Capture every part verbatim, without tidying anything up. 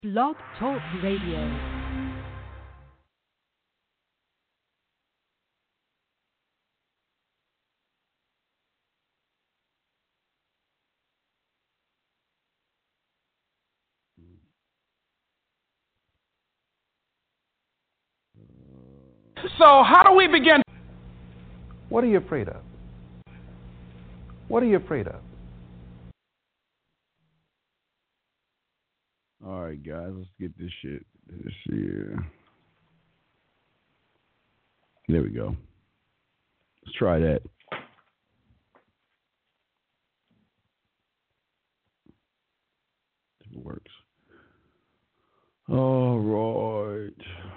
Blog Talk Radio. So how do we begin? What are you afraid of? What are you afraid of? All right, guys, let's get this shit. This year. There we go. Let's try that. If it works. All right.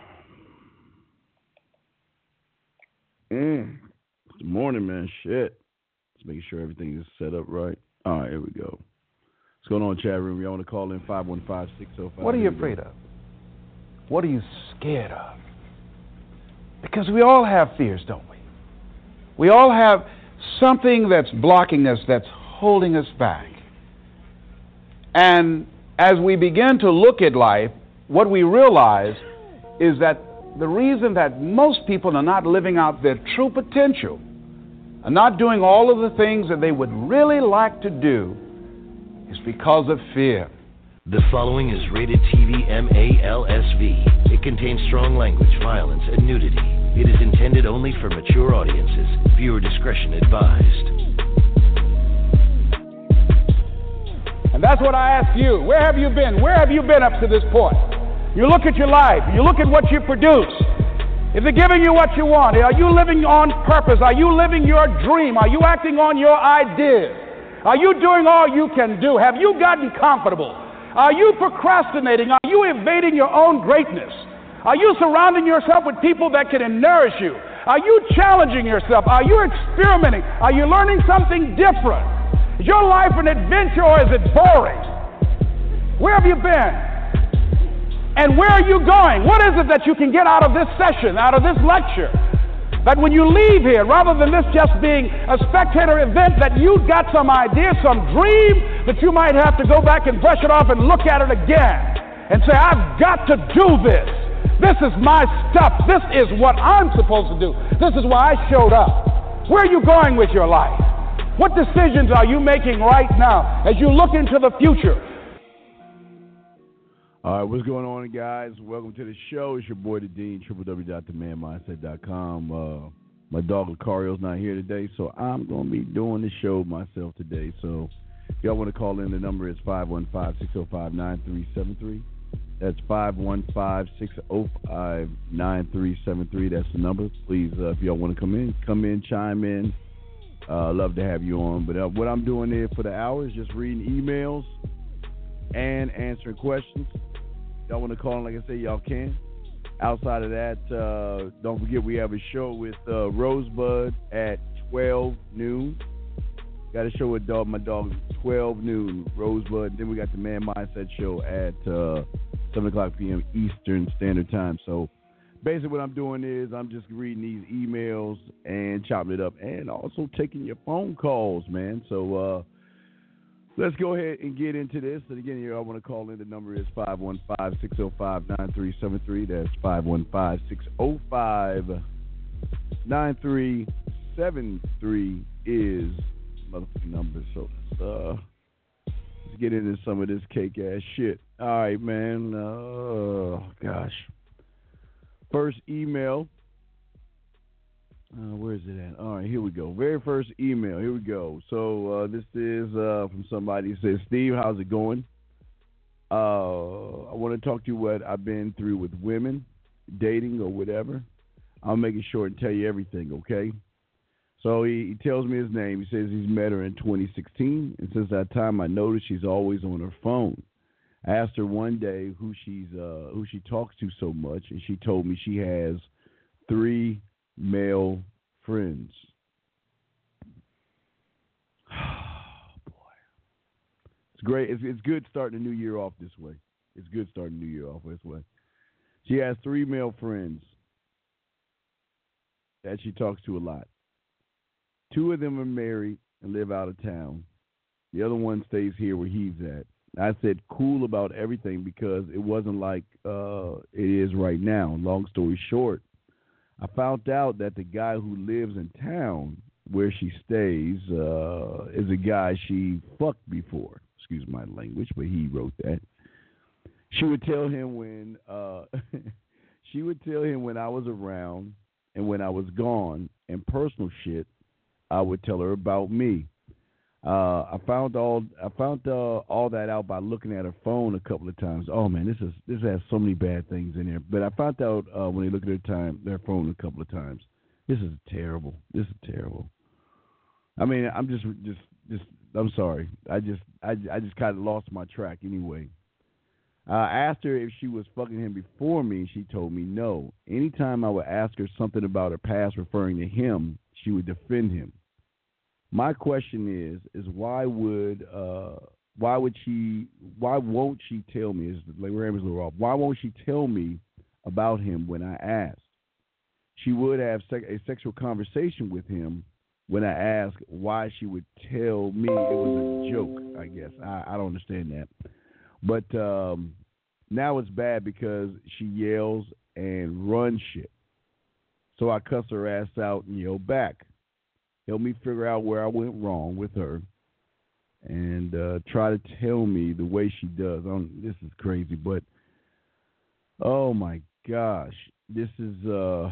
Mm. Good morning, man. Shit. Let's make sure everything is set up right. All right, here we go. What's going on, chat room? Y'all want to call in five one five, six oh five. What are you afraid of? What are you scared of? Because we all have fears, don't we? We all have something that's blocking us, that's holding us back. And as we begin to look at life, what we realize is that the reason that most people are not living out their true potential, are not doing all of the things that they would really like to do, is because of fear. The following is rated T V M A L S V. It contains strong language, violence, and nudity. It is intended only for mature audiences. Viewer discretion advised. And that's what I ask you. Where have you been? Where have you been up to this point? You look at your life. You look at what you produce. Is it giving you what you want? Are you living on purpose? Are you living your dream? Are you acting on your ideas? Are you doing all you can do? Have you gotten comfortable? Are you procrastinating? Are you evading your own greatness? Are you surrounding yourself with people that can nourish you? Are you challenging yourself? Are you experimenting? Are you learning something different? Is your life an adventure or is it boring? Where have you been? And where are you going? What is it that you can get out of this session, out of this lecture? That when you leave here, rather than this just being a spectator event, that you got some idea, some dream, that you might have to go back and brush it off and look at it again and say, I've got to do this. This is my stuff. This is what I'm supposed to do. This is why I showed up. Where are you going with your life? What decisions are you making right now as you look into the future? All right, what's going on, guys? Welcome to the show. It's your boy, The Dean, w w w dot the man mindset dot com. Uh, my dog, Lucario's not here today, so I'm going to be doing the show myself today. So if y'all want to call in, the number is five one five, six oh five, nine three seven three. That's five one five, six oh five, nine three seven three. That's the number. Please, uh, if y'all want to come in, come in, chime in. Uh, love to have you on. But uh, what I'm doing here for the hour is just reading emails and answering questions. Y'all want to call in, like I say, y'all can. Outside of that, uh, don't forget we have a show with uh, Rosebud at twelve noon. Got a show with dog, my dog, twelve noon, Rosebud. Then we got the Man Mindset show at uh, seven o'clock p.m. Eastern Standard Time. So basically what I'm doing is I'm just reading these emails and chopping it up and also taking your phone calls, man. So, uh, let's go ahead and get into this. And again, here I want to call in. The number is five one five, six oh five, nine three seven three. That's five one five, six oh five, nine three seven three is motherfucking number. So let's, uh, let's get into some of this cake ass shit. All right, man. Oh, gosh. First email. Uh, where is it at? All right, here we go. Very first email. Here we go. So uh, this is uh, from somebody who says, Steve, how's it going? Uh, I want to talk to you what I've been through with women, dating or whatever. I'll make it short and tell you everything, okay? So he, he tells me his name. He says he's met her in twenty sixteen, and since that time I noticed she's always on her phone. I asked her one day who she's uh, who she talks to so much, and she told me she has three male friends. Oh, boy. It's great. It's, it's good starting the new year off this way. It's good starting the new year off this way. She has three male friends that she talks to a lot. Two of them are married and live out of town. The other one stays here where he's at. I said cool about everything because it wasn't like uh, it is right now. Long story short, I found out that the guy who lives in town where she stays uh, is a guy she fucked before. Excuse my language, but he wrote that. She would tell him when uh, she would tell him when I was around and when I was gone, and personal shit. I would tell her about me. Uh, I found all I found uh, all that out by looking at her phone a couple of times. Oh man, this is this has so many bad things in here. But I found out uh, when they look at their time their phone a couple of times. This is terrible. This is terrible. I mean, I'm just just just I'm sorry. I just I, I just kind of lost my track anyway. I asked her if she was fucking him before me. She told me no. Anytime I would ask her something about her past referring to him, she would defend him. My question is, is why would uh, why would she why won't she tell me? Is like we're a little off. Why won't she tell me about him when I asked? She would have sec- a sexual conversation with him when I asked why she would tell me it was a joke. I guess I, I don't understand that, but um, now it's bad because she yells and runs shit. So I cuss her ass out and yell back. Help me figure out where I went wrong with her, and uh, try to tell me the way she does. I'm, this is crazy, but oh my gosh, this is uh,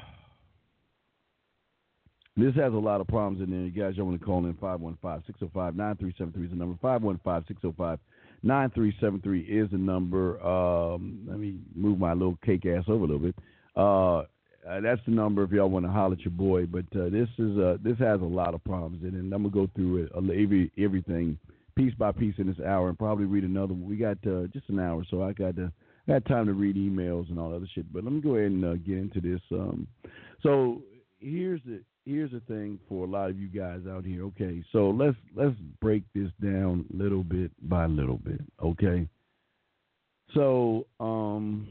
this has a lot of problems in there. You guys, y'all want to call in five one five, six oh five, nine three seven three is the number. five one five, six oh five, nine three seven three is the number. Um, let me move my little cake ass over a little bit. Uh, Uh, that's the number if y'all want to holler at your boy. But uh, this is uh, this has a lot of problems in it, and I'm gonna go through it uh, every everything piece by piece in this hour, and probably read another one. We got uh, just an hour, so I got to I got time to read emails and all other shit. But let me go ahead and uh, get into this. Um, so here's the here's the thing for a lot of you guys out here. Okay, so let's let's break this down little bit by little bit. Okay, so um.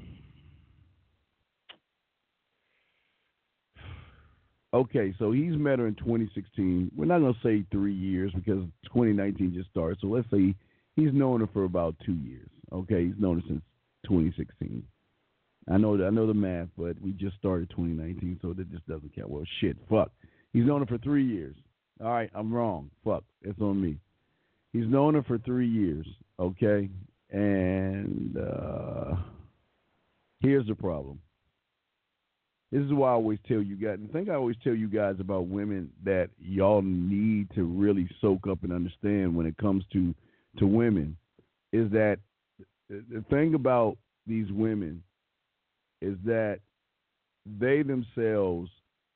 Okay, so he's met her in twenty sixteen. We're not going to say three years because twenty nineteen just started. So let's say he's known her for about two years. Okay, he's known her since twenty sixteen. I know I know the math, but we just started twenty nineteen, so that just doesn't count. Well, shit, fuck. He's known her for three years. All right, I'm wrong. Fuck, it's on me. He's known her for three years, okay? And uh, here's the problem. This is why I always tell you guys, the thing I always tell you guys about women that y'all need to really soak up and understand when it comes to, to women is that the thing about these women is that they themselves,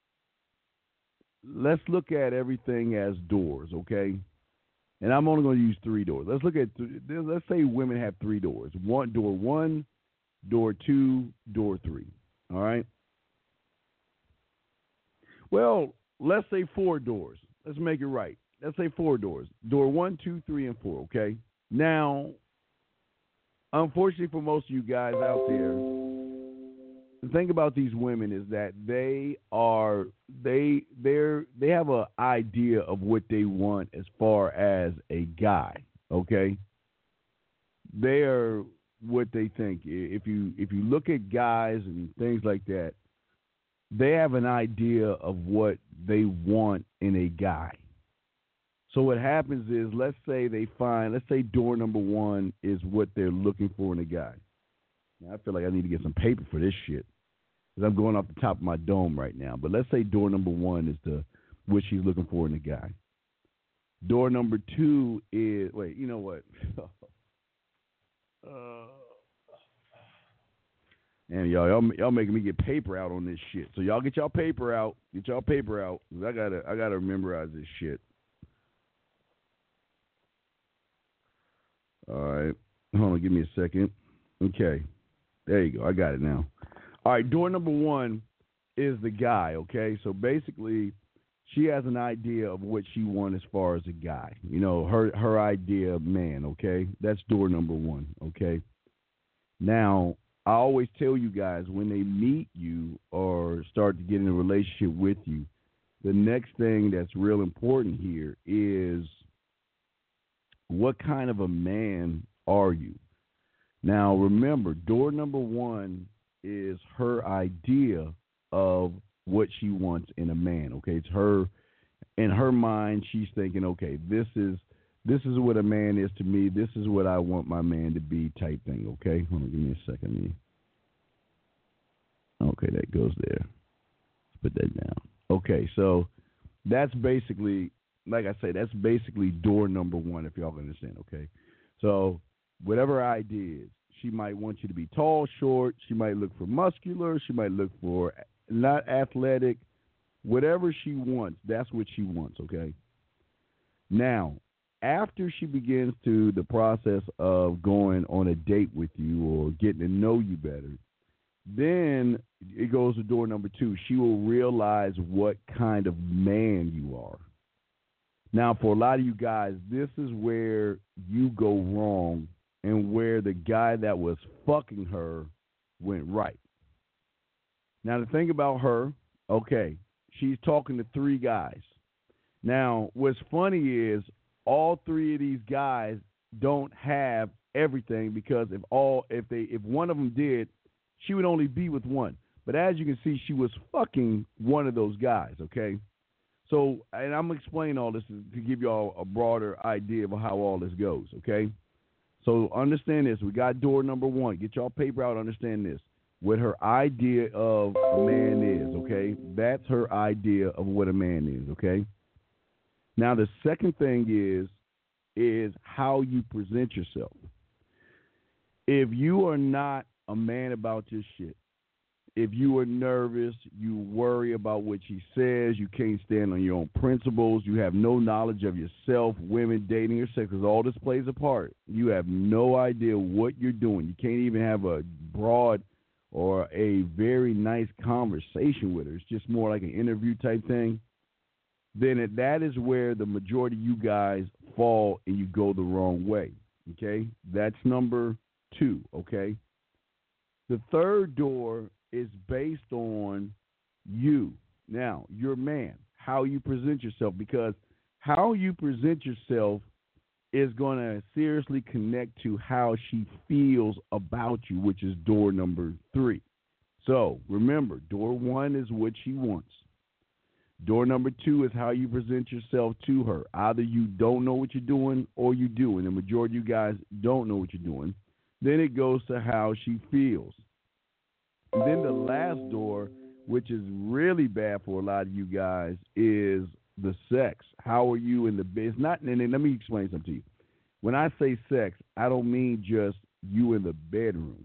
let's look at everything as doors, okay? And I'm only going to use three doors. Let's look at, let's say women have three doors. One, door one, door two, door three, all right? Well, let's say four doors. Let's make it right. Let's say four doors. Door one, two, three, and four, okay? Now, unfortunately for most of you guys out there, the thing about these women is that they are, they, they're, they have an idea of what they want as far as a guy, okay? They are what they think. If you, if you look at guys and things like that, they have an idea of what they want in a guy. So what happens is, let's say they find, let's say door number one is what they're looking for in a guy. Now, I feel like I need to get some paper for this shit because I'm going off the top of my dome right now. But let's say door number one is the what she's looking for in a guy. Door number two is, wait, you know what? uh, And y'all, y'all, y'all making me get paper out on this shit. So y'all get y'all paper out. Get y'all paper out. I gotta, I gotta memorize this shit. All right, hold on, give me a second. Okay, there you go. I got it now. All right, door number one is the guy. Okay, so basically, she has an idea of what she wants as far as a guy. You know, her her idea of man. Okay, that's door number one. Okay, now. I always tell you guys when they meet you or start to get in a relationship with you, the next thing that's real important here is what kind of a man are you? Now, remember, door number one is her idea of what she wants in a man, okay? It's her, in her mind, she's thinking, okay, this is this is what a man is to me. This is what I want my man to be type thing, okay? Hold on, give me a second. Okay, that goes there. Let's put that down. Okay, so that's basically, like I say, that's basically door number one, if y'all understand, okay? So whatever her idea is, she might want you to be tall, short. She might look for muscular. She might look for not athletic. Whatever she wants, that's what she wants, okay? Now, after she begins to the process of going on a date with you or getting to know you better, then it goes to door number two. She will realize what kind of man you are. Now, for a lot of you guys, this is where you go wrong and where the guy that was fucking her went right. Now, the thing about her, okay, she's talking to three guys. Now, what's funny is all three of these guys don't have everything, because if all if they if one of them did, she would only be with one. But as you can see, she was fucking one of those guys, okay? So, and I'm going to explain all this to give you all a broader idea of how all this goes, okay? So understand this. We got door number one. Get y'all paper out, understand this. What her idea of a man is, okay? That's her idea of what a man is, okay? Now, the second thing is, is how you present yourself. If you are not a man about your shit, if you are nervous, you worry about what she says, you can't stand on your own principles, you have no knowledge of yourself, women, dating, or sex, because all this plays a part. You have no idea what you're doing. You can't even have a broad or a very nice conversation with her. It's just more like an interview type thing. Then it, that is where the majority of you guys fall and you go the wrong way, okay? That's number two, okay? The third door is based on you. Now, your man, how you present yourself, because how you present yourself is going to seriously connect to how she feels about you, which is door number three. So remember, door one is what she wants. Door number two is how you present yourself to her. Either you don't know what you're doing or you do, and the majority of you guys don't know what you're doing. Then it goes to how she feels. And then the last door, which is really bad for a lot of you guys, is the sex. How are you in the bed? It's not, and then let me explain something to you. When I say sex, I don't mean just you in the bedroom.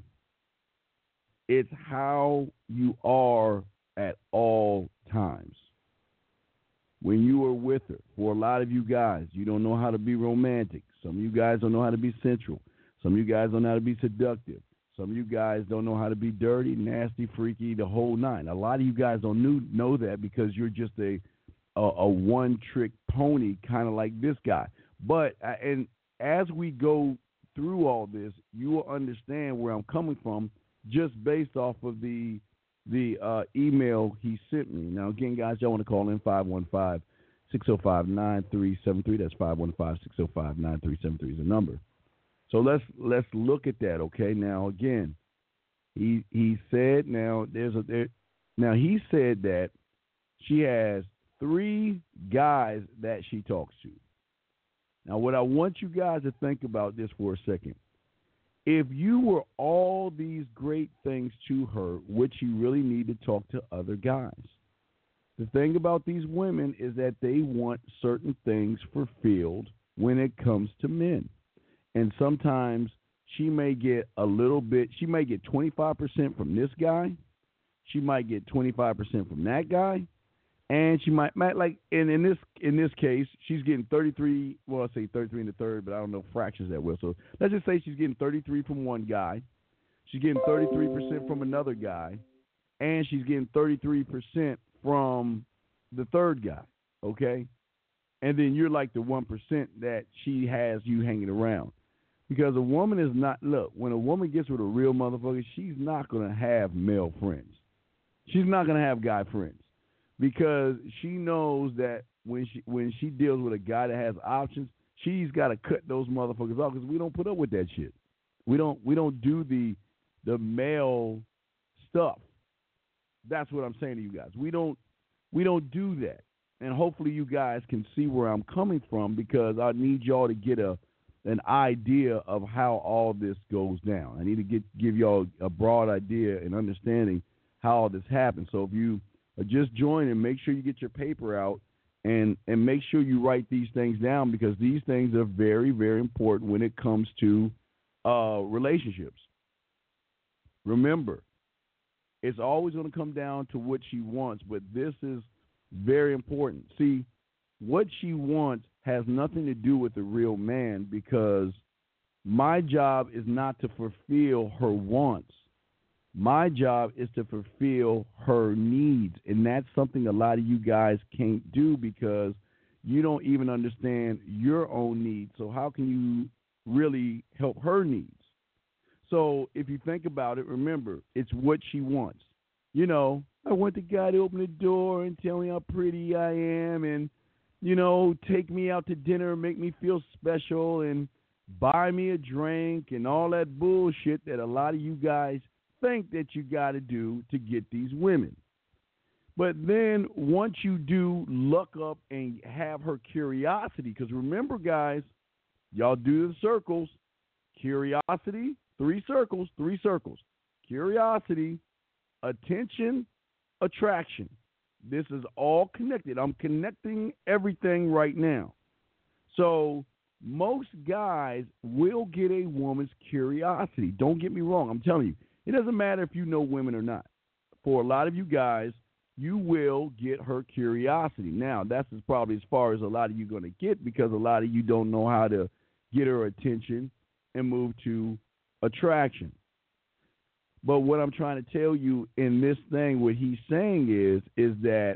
It's how you are at all times. When you are with her, for a lot of you guys, you don't know how to be romantic. Some of you guys don't know how to be sensual. Some of you guys don't know how to be seductive. Some of you guys don't know how to be dirty, nasty, freaky, the whole nine. A lot of you guys don't know, know that because you're just a a, a one-trick pony, kind of like this guy. But and as we go through all this, you will understand where I'm coming from just based off of the the uh, email he sent me. Now, again, guys, y'all want to call in five one five, six oh five, nine three seven three. That's five one five, six oh five, nine three seven three is the number. So let's let's look at that, okay? Now, again, he he said now there's a there, now he said that she has three guys that she talks to. Now, what I want you guys to think about this for a second. If you were all these great things to her, would she really need to talk to other guys? The thing about these women is that they want certain things fulfilled when it comes to men. And sometimes she may get a little bit, she may get twenty-five percent from this guy. She might get twenty-five percent from that guy. And she might, might like, and in this in this case, she's getting thirty-three, well, I say thirty-three in the third, but I don't know fractions that well. So let's just say she's getting thirty-three from one guy. She's getting thirty-three percent from another guy. And she's getting thirty-three percent from the third guy, okay? And then you're like the one percent that she has you hanging around. Because a woman is not, look, when a woman gets with a real motherfucker, she's not going to have male friends. She's not going to have guy friends. Because she knows that when she when she deals with a guy that has options, she's got to cut those motherfuckers off because we don't put up with that shit. We don't we don't do the the male stuff. That's what I'm saying to you guys. We don't we don't do that. And hopefully you guys can see where I'm coming from because I need y'all to get a an idea of how all this goes down. I need to get give y'all a broad idea and understanding how all this happens. So if you are just joining, make sure you get your paper out and, and make sure you write these things down because these things are very, very important when it comes to uh, relationships. Remember, it's always going to come down to what she wants, but this is very important. See, what she wants has nothing to do with the real man because my job is not to fulfill her wants. My job is to fulfill her needs, and that's something a lot of you guys can't do because you don't even understand your own needs. So how can you really help her needs? So if you think about it, remember, it's what she wants. You know, I want the guy to open the door and tell me how pretty I am and, you know, take me out to dinner, make me feel special, and buy me a drink and all that bullshit that a lot of you guys think that you got to do to get these women. But then once you do luck up and have her curiosity, because remember, guys, y'all do the circles, curiosity, three circles, three circles, curiosity, attention, attraction. This is all connected. I'm connecting everything right now. So most guys will get a woman's curiosity. Don't get me wrong. I'm telling you, it doesn't matter if you know women or not. For a lot of you guys, you will get her curiosity. Now, that's as probably as far as a lot of you going to get because a lot of you don't know how to get her attention and move to attraction. But what I'm trying to tell you in this thing, what he's saying is, is that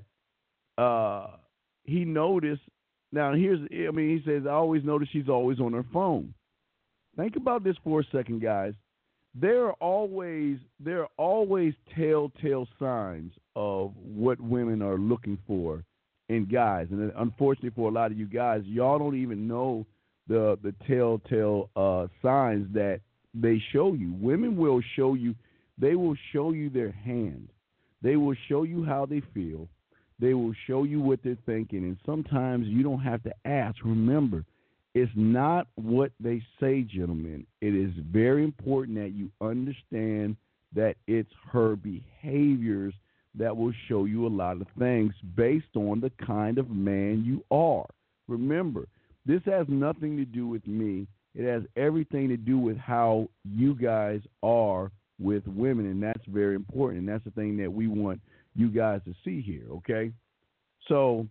uh, he noticed. Now, here's, I mean, he says, I always notice she's always on her phone. Think about this for a second, guys. There are always there are always telltale signs of what women are looking for in guys, and unfortunately for a lot of you guys, y'all don't even know the the telltale uh, signs that they show you. Women will show you. They will show you their hand. They will show you how they feel. They will show you what they're thinking, and sometimes you don't have to ask. Remember, it's not what they say, gentlemen. It is very important that you understand that it's her behaviors that will show you a lot of things based on the kind of man you are. Remember, this has nothing to do with me. It has everything to do with how you guys are with women, and that's very important, and that's the thing that we want you guys to see here, okay? So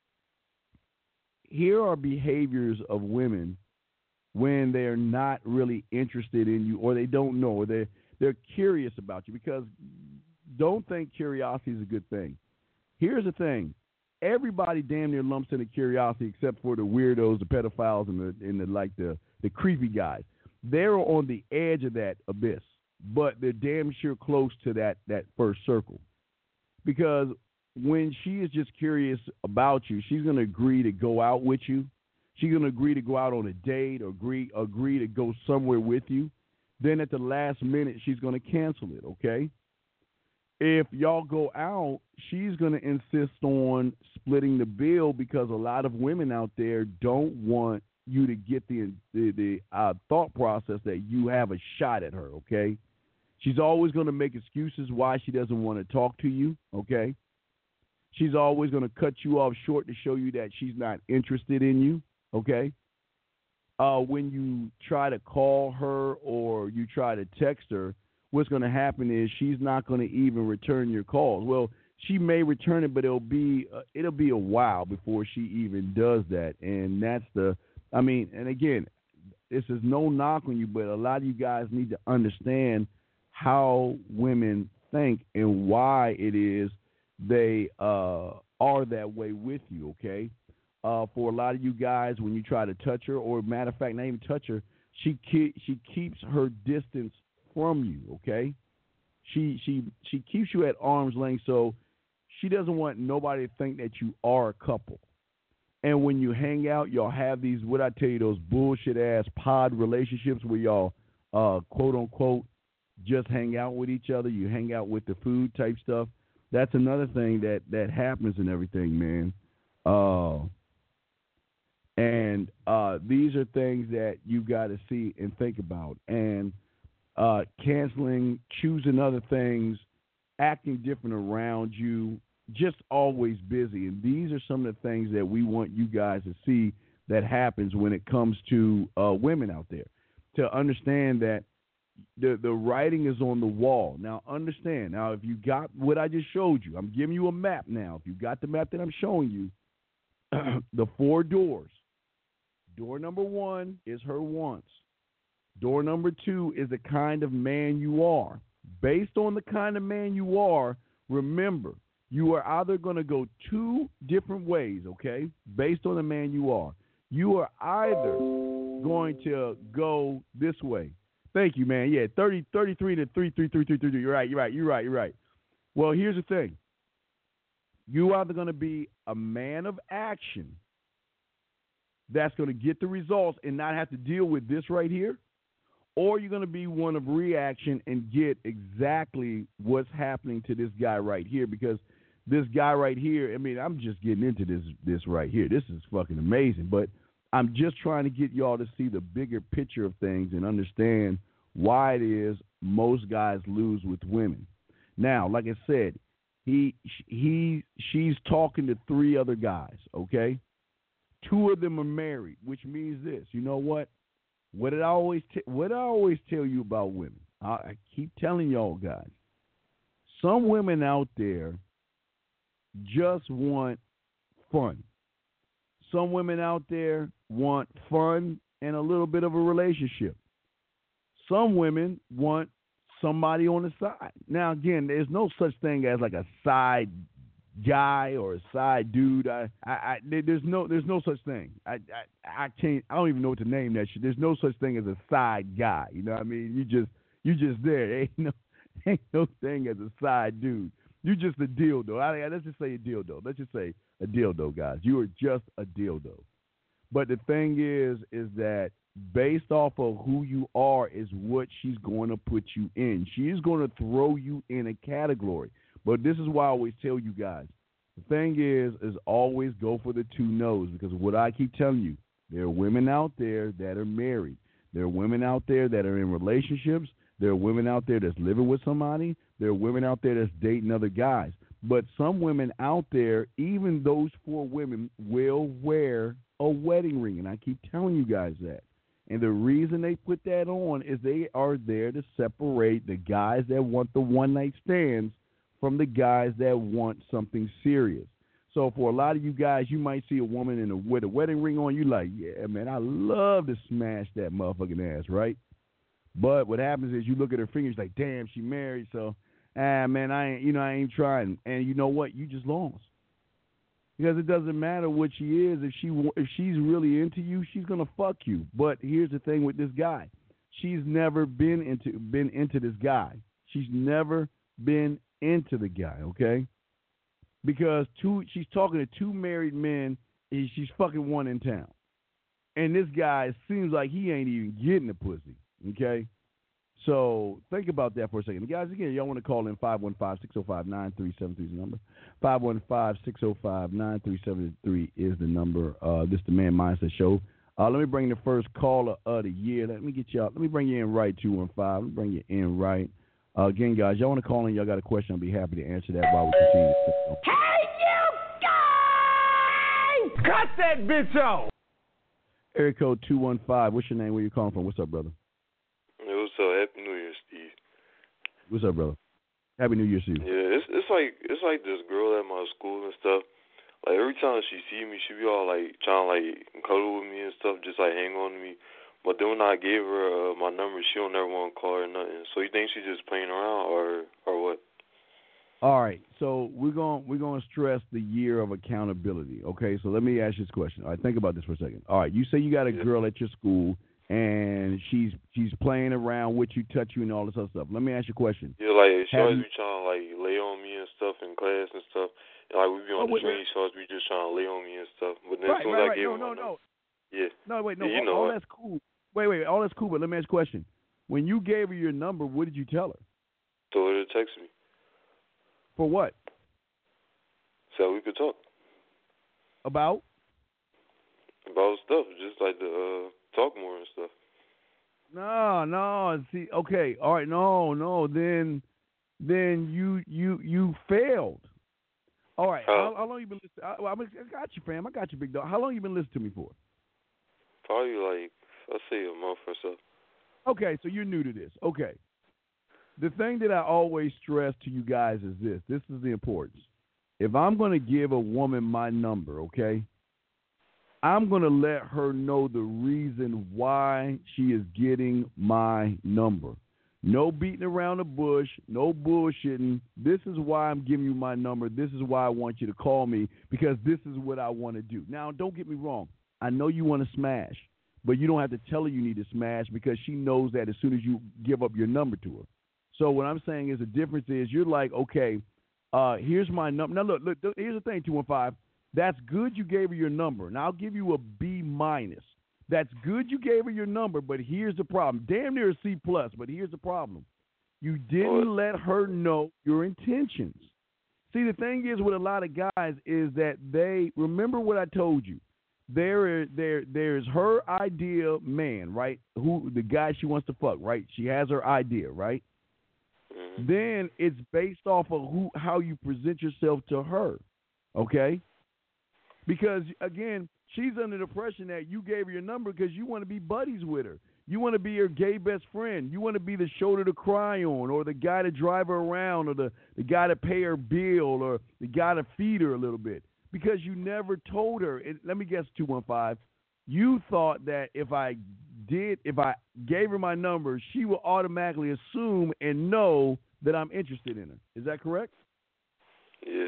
here are behaviors of women when they're not really interested in you or they don't know or they're, they're curious about you, because don't think curiosity is a good thing. Here's the thing. Everybody damn near lumps into curiosity except for the weirdos, the pedophiles, and the, and the like the, the creepy guys. They're on the edge of that abyss, but they're damn sure close to that, that first circle. Because when she is just curious about you, she's going to agree to go out with you. She's going to agree to go out on a date or agree, agree to go somewhere with you. Then at the last minute, she's going to cancel it, okay? If y'all go out, she's going to insist on splitting the bill because a lot of women out there don't want you to get the the, the uh, thought process that you have a shot at her, okay? She's always going to make excuses why she doesn't want to talk to you, okay? She's always going to cut you off short to show you that she's not interested in you, okay? Uh, when you try to call her or you try to text her, what's going to happen is she's not going to even return your calls. Well, she may return it, but it'll be uh, it'll be a while before she even does that. And that's the, I mean, and again, this is no knock on you, but a lot of you guys need to understand how women think and why it is they uh, are that way with you, okay? Uh, for a lot of you guys, when you try to touch her, or matter of fact, not even touch her, she ke- she keeps her distance from you, okay? She she she keeps you at arm's length, so she doesn't want nobody to think that you are a couple. And when you hang out, y'all have these, what I tell you, those bullshit-ass pod relationships where y'all, uh, quote-unquote, just hang out with each other. You hang out with the food type stuff. That's another thing that, that happens and everything, man. Uh, and uh, these are things that you got to see and think about. And uh, canceling, choosing other things, acting different around you, just always busy. And these are some of the things that we want you guys to see that happens when it comes to uh, women out there. To understand that the the writing is on the wall. Now, understand. Now, if you got what I just showed you, I'm giving you a map now. If you got the map that I'm showing you, the four doors. Door number one is her wants. Door number two is the kind of man you are. Based on the kind of man you are, remember, you are either going to go two different ways, okay, based on the man you are. You are either going to go this way. Thank you, man. Yeah, thirty, thirty-three to three, three, three, three, three, three. You're right, you're right, you're right, you're right. Well, here's the thing. You are either going to be a man of action that's going to get the results and not have to deal with this right here, or you're going to be one of reaction and get exactly what's happening to this guy right here, because this guy right here, I mean, I'm just getting into this this right here. This is fucking amazing, but I'm just trying to get y'all to see the bigger picture of things and understand why it is most guys lose with women. Now, like I said, he he she's talking to three other guys, okay? Two of them are married, which means this. You know what? What did I always t- what I always tell you about women? I, I keep telling y'all guys. Some women out there just want fun. Some women out there want fun and a little bit of a relationship. Some women want somebody on the side. Now, again, there's no such thing as like a side guy or a side dude. I, I, I there's no, there's no such thing. I, I, I can't. I don't even know what to name that shit. There's no such thing as a side guy. You know what I mean? You just, you just there. There ain't no, ain't no thing as a side dude. You just a dildo. I, let's just say a dildo. Let's just say a dildo, guys. You are just a dildo. But the thing is, is that based off of who you are is what she's going to put you in. She is going to throw you in a category. But this is why I always tell you guys, the thing is, is always go for the two no's, because what I keep telling you, there are women out there that are married. There are women out there that are in relationships. There are women out there that's living with somebody. There are women out there that's dating other guys. But some women out there, even those four women, will wear a wedding ring. And I keep telling you guys that. And the reason they put that on is they are there to separate the guys that want the one-night stands from the guys that want something serious. So for a lot of you guys, you might see a woman in a, with a wedding ring on, you like, yeah, man, I love to smash that motherfucking ass, right? But what happens is you look at her fingers like, damn, she married, so, ah, man, I ain't, you know, I ain't trying. And you know what? You just lost. Because it doesn't matter what she is. If she if she's really into you, she's gonna fuck you. But here's the thing with this guy: she's never been into been into this guy. She's never been into the guy. Okay, because two she's talking to two married men, and she's fucking one in town. And this guy seems like he ain't even getting the pussy. Okay, so think about that for a second, guys. Again, y'all want to call in five one five, six oh five, nine three seven three is the number. five one five, six oh five, nine three seven three is the number. Uh, this is the Man Mindset Show. Uh, let me bring the first caller of the year. Let me get y'all. Let me bring you in right, two one five. Let me bring you in right. Uh, again, guys, y'all want to call in? Y'all got a question? I'll be happy to answer that while we continue. Hey, you guys! Cut that bitch off! Area code two one five. What's your name? Where you calling from? What's up, brother? Hey, what's up? Happy New Year, Steve. What's up, brother? Happy New Year, Steve. Yeah, it's it's like it's like this girl at my school and stuff. Like every time she see me, she be all like trying to like cuddle with me and stuff, just like hang on to me. But then when I gave her uh, my number, she don't never want to call her or nothing. So you think she's just playing around or or what? All right, so we're going we're going to stress the year of accountability. Okay, so let me ask you this question. All right, think about this for a second. All right, you say you got a yeah. girl at your school and she's she's playing around with you, touch you, and all this other stuff. Let me ask you a question. Yeah, like she Have always you, be trying to like lay on me and stuff in class and stuff. Like, we be on oh, the wait, train, wait. so we just trying to lay on me and stuff. But then Right, as soon right, as I right. gave No, him no, my no. number, yeah. No, wait, no. Yeah, you all, know all what? that's cool. Wait, wait. All that's cool, but let me ask you a question. When you gave her your number, what did you tell her? Told her to text me. For what? So we could talk. About? About stuff, just like to uh, talk more and stuff. No, no. See, okay, all right. No, no. Then, then you you you failed. All right. How? How, how long you been listening? I, I, I got you, fam. I got you, big dog. How long you been listening to me for? Probably like, let's say a month or so. Okay, so you're new to this. Okay. The thing that I always stress to you guys is this. This is the importance. If I'm going to give a woman my number, okay, I'm going to let her know the reason why she is getting my number. No beating around the bush, no bullshitting. This is why I'm giving you my number. This is why I want you to call me, because this is what I want to do. Now, don't get me wrong. I know you want to smash, but you don't have to tell her you need to smash, because she knows that as soon as you give up your number to her. So what I'm saying is the difference is you're like, okay, uh, here's my number. Now, look, look, here's the thing, two one five. That's good you gave her your number. Now, I'll give you a B minus. That's good you gave her your number, but here's the problem. Damn near a C plus, but here's the problem. You didn't let her know your intentions. See, the thing is with a lot of guys is that they, remember what I told you. There, there, there's her idea man, right? Who the guy she wants to fuck, right? She has her idea, right? Mm-hmm. Then it's based off of who, how you present yourself to her, okay? Because again, she's under the impression that you gave her your number because you want to be buddies with her. You want to be her gay best friend. You want to be the shoulder to cry on, or the guy to drive her around, or the, the guy to pay her bill, or the guy to feed her a little bit. Because you never told her. And let me guess, two one five. You thought that if I did, if I gave her my number, she would automatically assume and know that I'm interested in her. Is that correct? Yeah.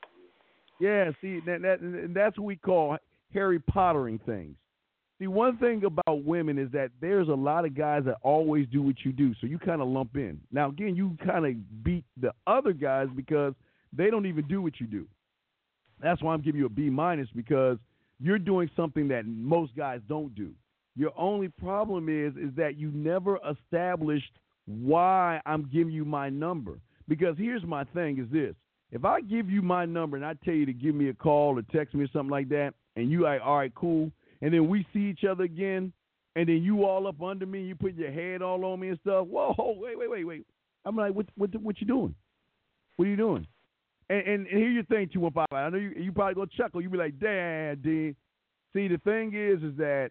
Yeah. See, that, that that's what we call Harry Pottering things. See, one thing about women is that there's a lot of guys that always do what you do, so you kind of lump in. Now, again, you kind of beat the other guys because they don't even do what you do. That's why I'm giving you a B minus, because you're doing something that most guys don't do. Your only problem is is that you never established why I'm giving you my number. Because here's my thing is this. If I give you my number and I tell you to give me a call or text me or something like that, and you like, all right, cool, and then we see each other again, and then you all up under me, you put your head all on me and stuff, whoa, wait, wait, wait, wait. I'm like, what what, what you doing? What are you doing? And, and, and here's your thing, two one five. I know you you probably gonna chuckle. You be like, damn, Dean. See, the thing is, is that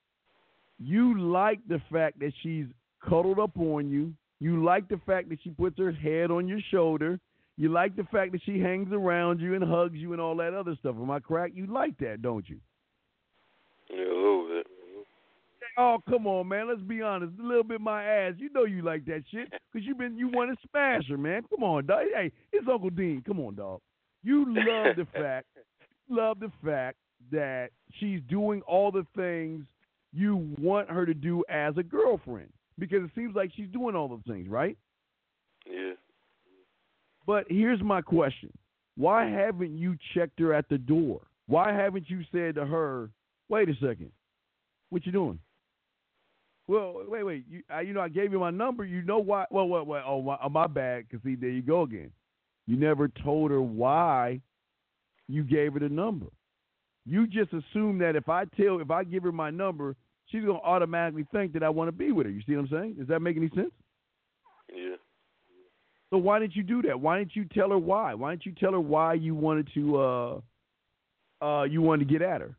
you like the fact that she's cuddled up on you. You like the fact that she puts her head on your shoulder. You like the fact that she hangs around you and hugs you and all that other stuff. Am I correct? You like that, don't you? Yeah, a little bit. Oh, come on, man. Let's be honest. A little bit my ass. You know you like that shit because you been you want to smash her, man. Come on, dog. Hey, it's Uncle Dean. Come on, dog. You love the fact, love the fact that she's doing all the things you want her to do as a girlfriend, because it seems like she's doing all those things, right? Yeah. But here's my question. Why haven't you checked her at the door? Why haven't you said to her, wait a second, what you doing? Well, wait, wait. You, I, you know, I gave you my number. You know why? Well, what, what? Oh, my, oh, my bad. Because, see, there you go again. You never told her why you gave her the number. You just assume that if I tell, if I give her my number, she's going to automatically think that I want to be with her. You see what I'm saying? Does that make any sense? Yeah. So why didn't you do that? Why didn't you tell her why? Why didn't you tell her why you wanted to, uh, uh, you wanted to get at her?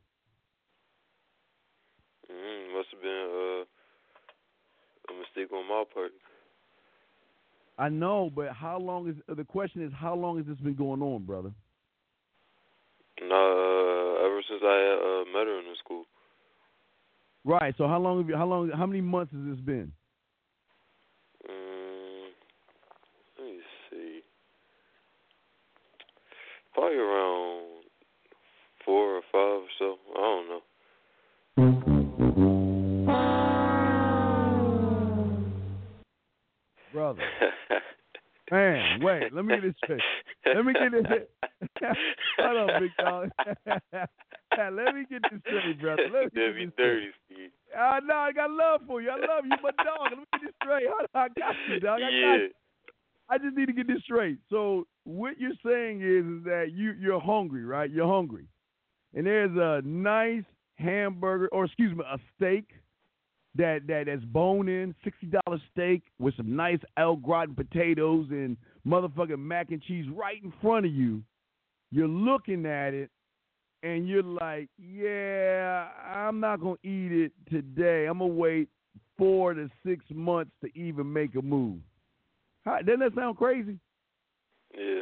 Mm, must have been uh, a mistake on my part. I know, but how long is, the question is, how long has this been going on, brother? Nah, uh, ever since I uh, met her in the school. Right. So how long have you, how long, how many months has this been? Um, let me see. Probably around four or five or so. I don't know. Brother. Man, wait, let me get this straight. Let me get this Hold on, big dog. Let me get this straight, brother. Let me That'd get be this dirty, straight. Steve. Uh, no, I got love for you. I love you, my dog. Let me get this straight. Hold on, I got you, dog. I got Yeah. you. I just need to get this straight. So what you're saying is, is that you, you're hungry, right? You're hungry. And there's a nice hamburger, or excuse me, a steak that, that that's bone-in, sixty dollars steak with some nice El Gratin potatoes and motherfucking mac and cheese right in front of you. You're looking at it, and you're like, yeah, I'm not going to eat it today. I'm going to wait four to six months to even make a move. How, doesn't that sound crazy? Yeah.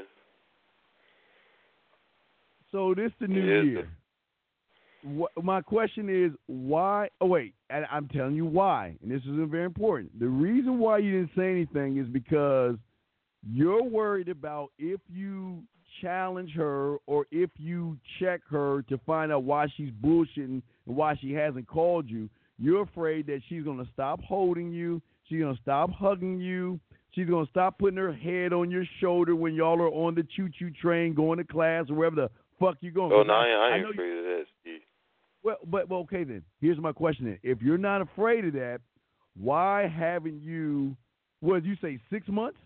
So this the new Yeah, year. What, my question is, why? Oh, wait, and I'm telling you why, and this is very important. The reason why you didn't say anything is because you're worried about if you challenge her or if you check her to find out why she's bullshitting and why she hasn't called you. You're afraid that she's going to stop holding you. She's going to stop hugging you. She's going to stop putting her head on your shoulder when y'all are on the choo-choo train going to class or wherever the fuck you going. Oh, no, I ain't, I I ain't know afraid you, of that, Steve. Well, but well, okay then. Here's my question then. If you're not afraid of that, why haven't you, what did you say, six months?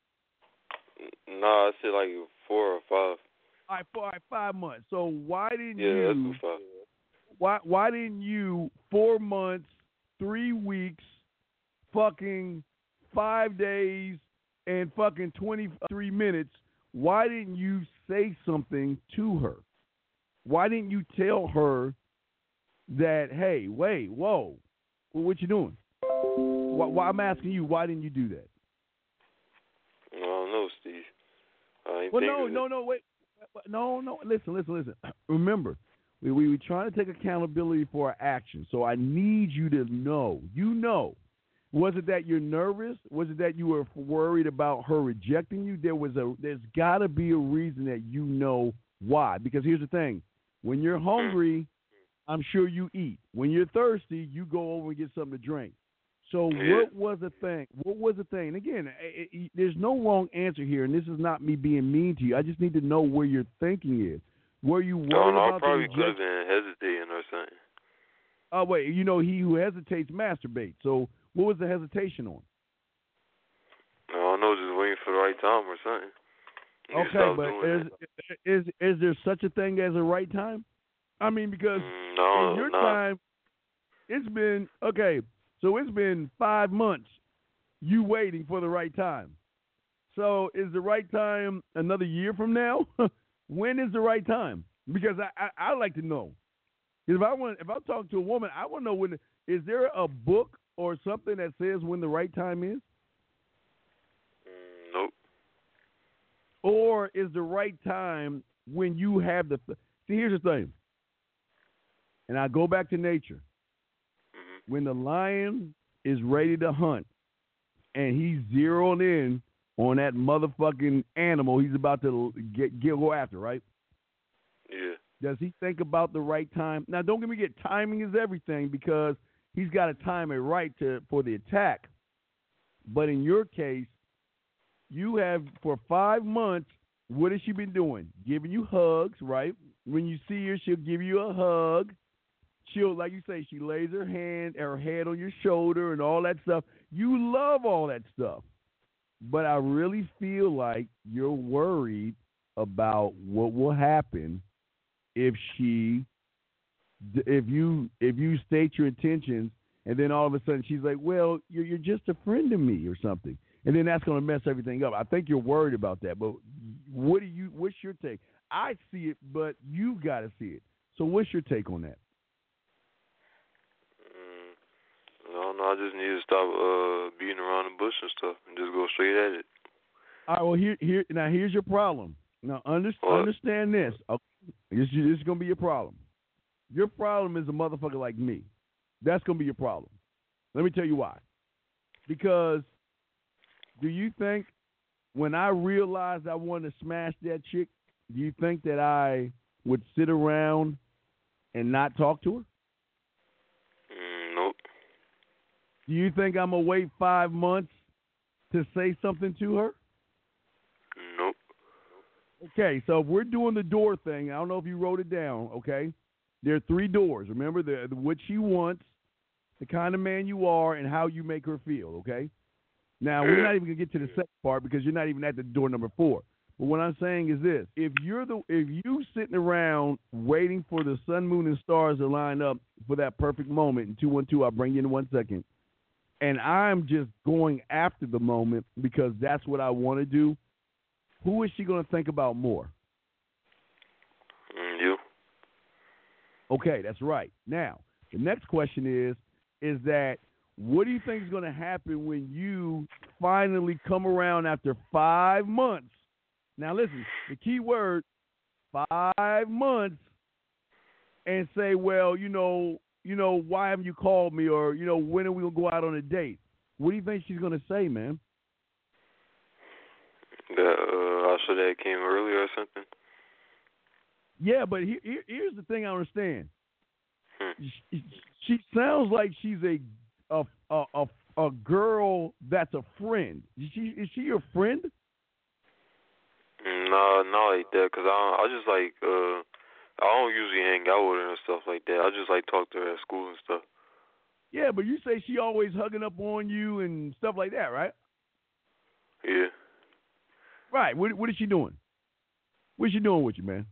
No, I said like four or five. All right, four, all right, five months. So why didn't Yeah, you, that's too five. why, why didn't you, four months, three weeks, fucking five days, and fucking twenty-three minutes, why didn't you say something to her? Why didn't you tell her that, hey, wait, whoa, well, what you doing? Why, why, I'm asking you, why didn't you do that? I don't know, Steve. I ain't Well, think no, of no, it. no, wait. No, no, listen, listen, listen. Remember, we, we were trying to take accountability for our actions, so I need you to know, you know, was it that you're nervous? Was it that you were worried about her rejecting you? There was a, there's got to be a reason that you know why. Because here's the thing. When you're hungry, I'm sure you eat. When you're thirsty, you go over and get something to drink. So Yeah. what was the thing? What was the thing? And again, it, it, there's no wrong answer here, and this is not me being mean to you. I just need to know where your thinking is. Were you worried No, no, I about probably the could have rejection? been hesitating or something. Oh, wait, you know, he who hesitates masturbates. So what was the hesitation on? I don't know, just waiting for the right time or something. You Okay, stop but doing is, that. is is there such a thing as a right time? I mean, because Mm, no, in your no. time, it's been, okay, so it's been five months you waiting for the right time. So is the right time another year from now? When is the right time? Because I, I, I like to know. If I want, if I talk to a woman, I want to know when. Is there a book or something that says when the right time is? Mm, nope. Or is the right time when you have the... See, here's the thing. And I go back to nature. Mm-hmm. When the lion is ready to hunt and he's zeroing in on that motherfucking animal he's about to get, get go after, right? Yeah. Does he think about the right time? Now, don't get me get timing is everything because he's got to time it right to for the attack. But in your case, you have, for five months, what has she been doing? Giving you hugs, right? When you see her, she'll give you a hug. She'll, like you say, she lays her hand, her head on your shoulder and all that stuff. You love all that stuff. But I really feel like you're worried about what will happen if she, if you, if you state your intentions and then all of a sudden she's like, well, you're, you're just a friend to me or something. And then that's going to mess everything up. I think you're worried about that. But what do you? What's your take? I see it, but you've got to see it. So what's your take on that? Mm, no, no, I just need to stop uh, beating around the bush and stuff and just go straight at it. All right. Well, here, here. Now, here's your problem. Now, under, understand this. Okay. This, this is going to be your problem. Your problem is a motherfucker like me. That's going to be your problem. Let me tell you why. Because do you think when I realized I wanted to smash that chick, do you think that I would sit around and not talk to her? Mm, nope. Do you think I'm going to wait five months to say something to her? Nope. Okay, so if we're doing the door thing, I don't know if you wrote it down, okay? There are three doors. Remember, the, the what she wants, the kind of man you are, and how you make her feel, okay? Now, we're not even going to get to the second part because you're not even at the door number four. But what I'm saying is this. If you're the if you sitting around waiting for the sun, moon, and stars to line up for that perfect moment, in two one two, I'll bring you in one second, and I'm just going after the moment because that's what I want to do, who is she going to think about more? Mm, you. Okay, that's right. Now, the next question is, is that what do you think is going to happen when you finally come around after five months? Now, listen, the key word, five months, and say, well, you know, you know, why haven't you called me? Or, you know, when are we going to go out on a date? What do you think she's going to say, man? That uh, I should have came earlier or something. Yeah, but here, here, here's the thing I understand. Hmm. She, she sounds like she's a a, a a a girl that's a friend. Is she is she your friend? No, not like that. Cause I I just like uh I don't usually hang out with her and stuff like that. I just like talk to her at school and stuff. Yeah, but you say she always hugging up on you and stuff like that, right? Yeah. Right. What what is she doing? What's she doing with you, man?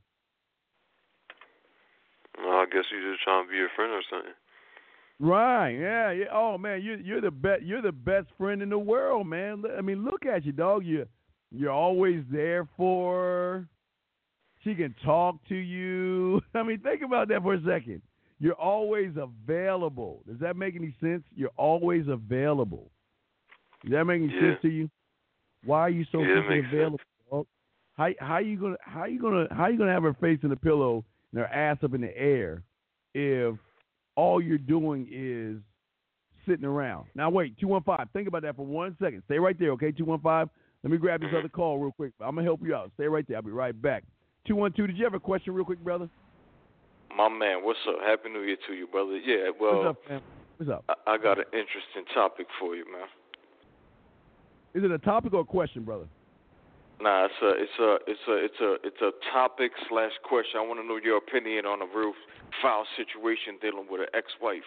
Well, I guess she's just trying to be your friend or something. Right. Yeah. Yeah. Oh man, you you're the best. You're the best friend in the world, man. I mean, look at you, dog. You you're always there for her. She can talk to you. I mean, think about that for a second. You're always available. Does that make any sense? You're always available. Does that make any Yeah. sense to you? Why are you so Yeah, it freaking makes available? Dog? How how you gonna how you gonna how you gonna have her face in the pillow and her ass up in the air if all you're doing is sitting around? Now wait, two one five. Think about that for one second. Stay right there, okay? Two one five. Let me grab this other call real quick. I'm gonna help you out. Stay right there. I'll be right back. Two one two. Did you have a question, real quick, brother? My man, what's up? Happy New Year to you, brother. Yeah, well, What's up, man? What's up? I, I got an interesting topic for you, man. Is it a topic or a question, brother? Nah, it's a, it's a, it's a, it's a, it's a topic slash question. I want to know your opinion on a real foul situation dealing with an ex-wife.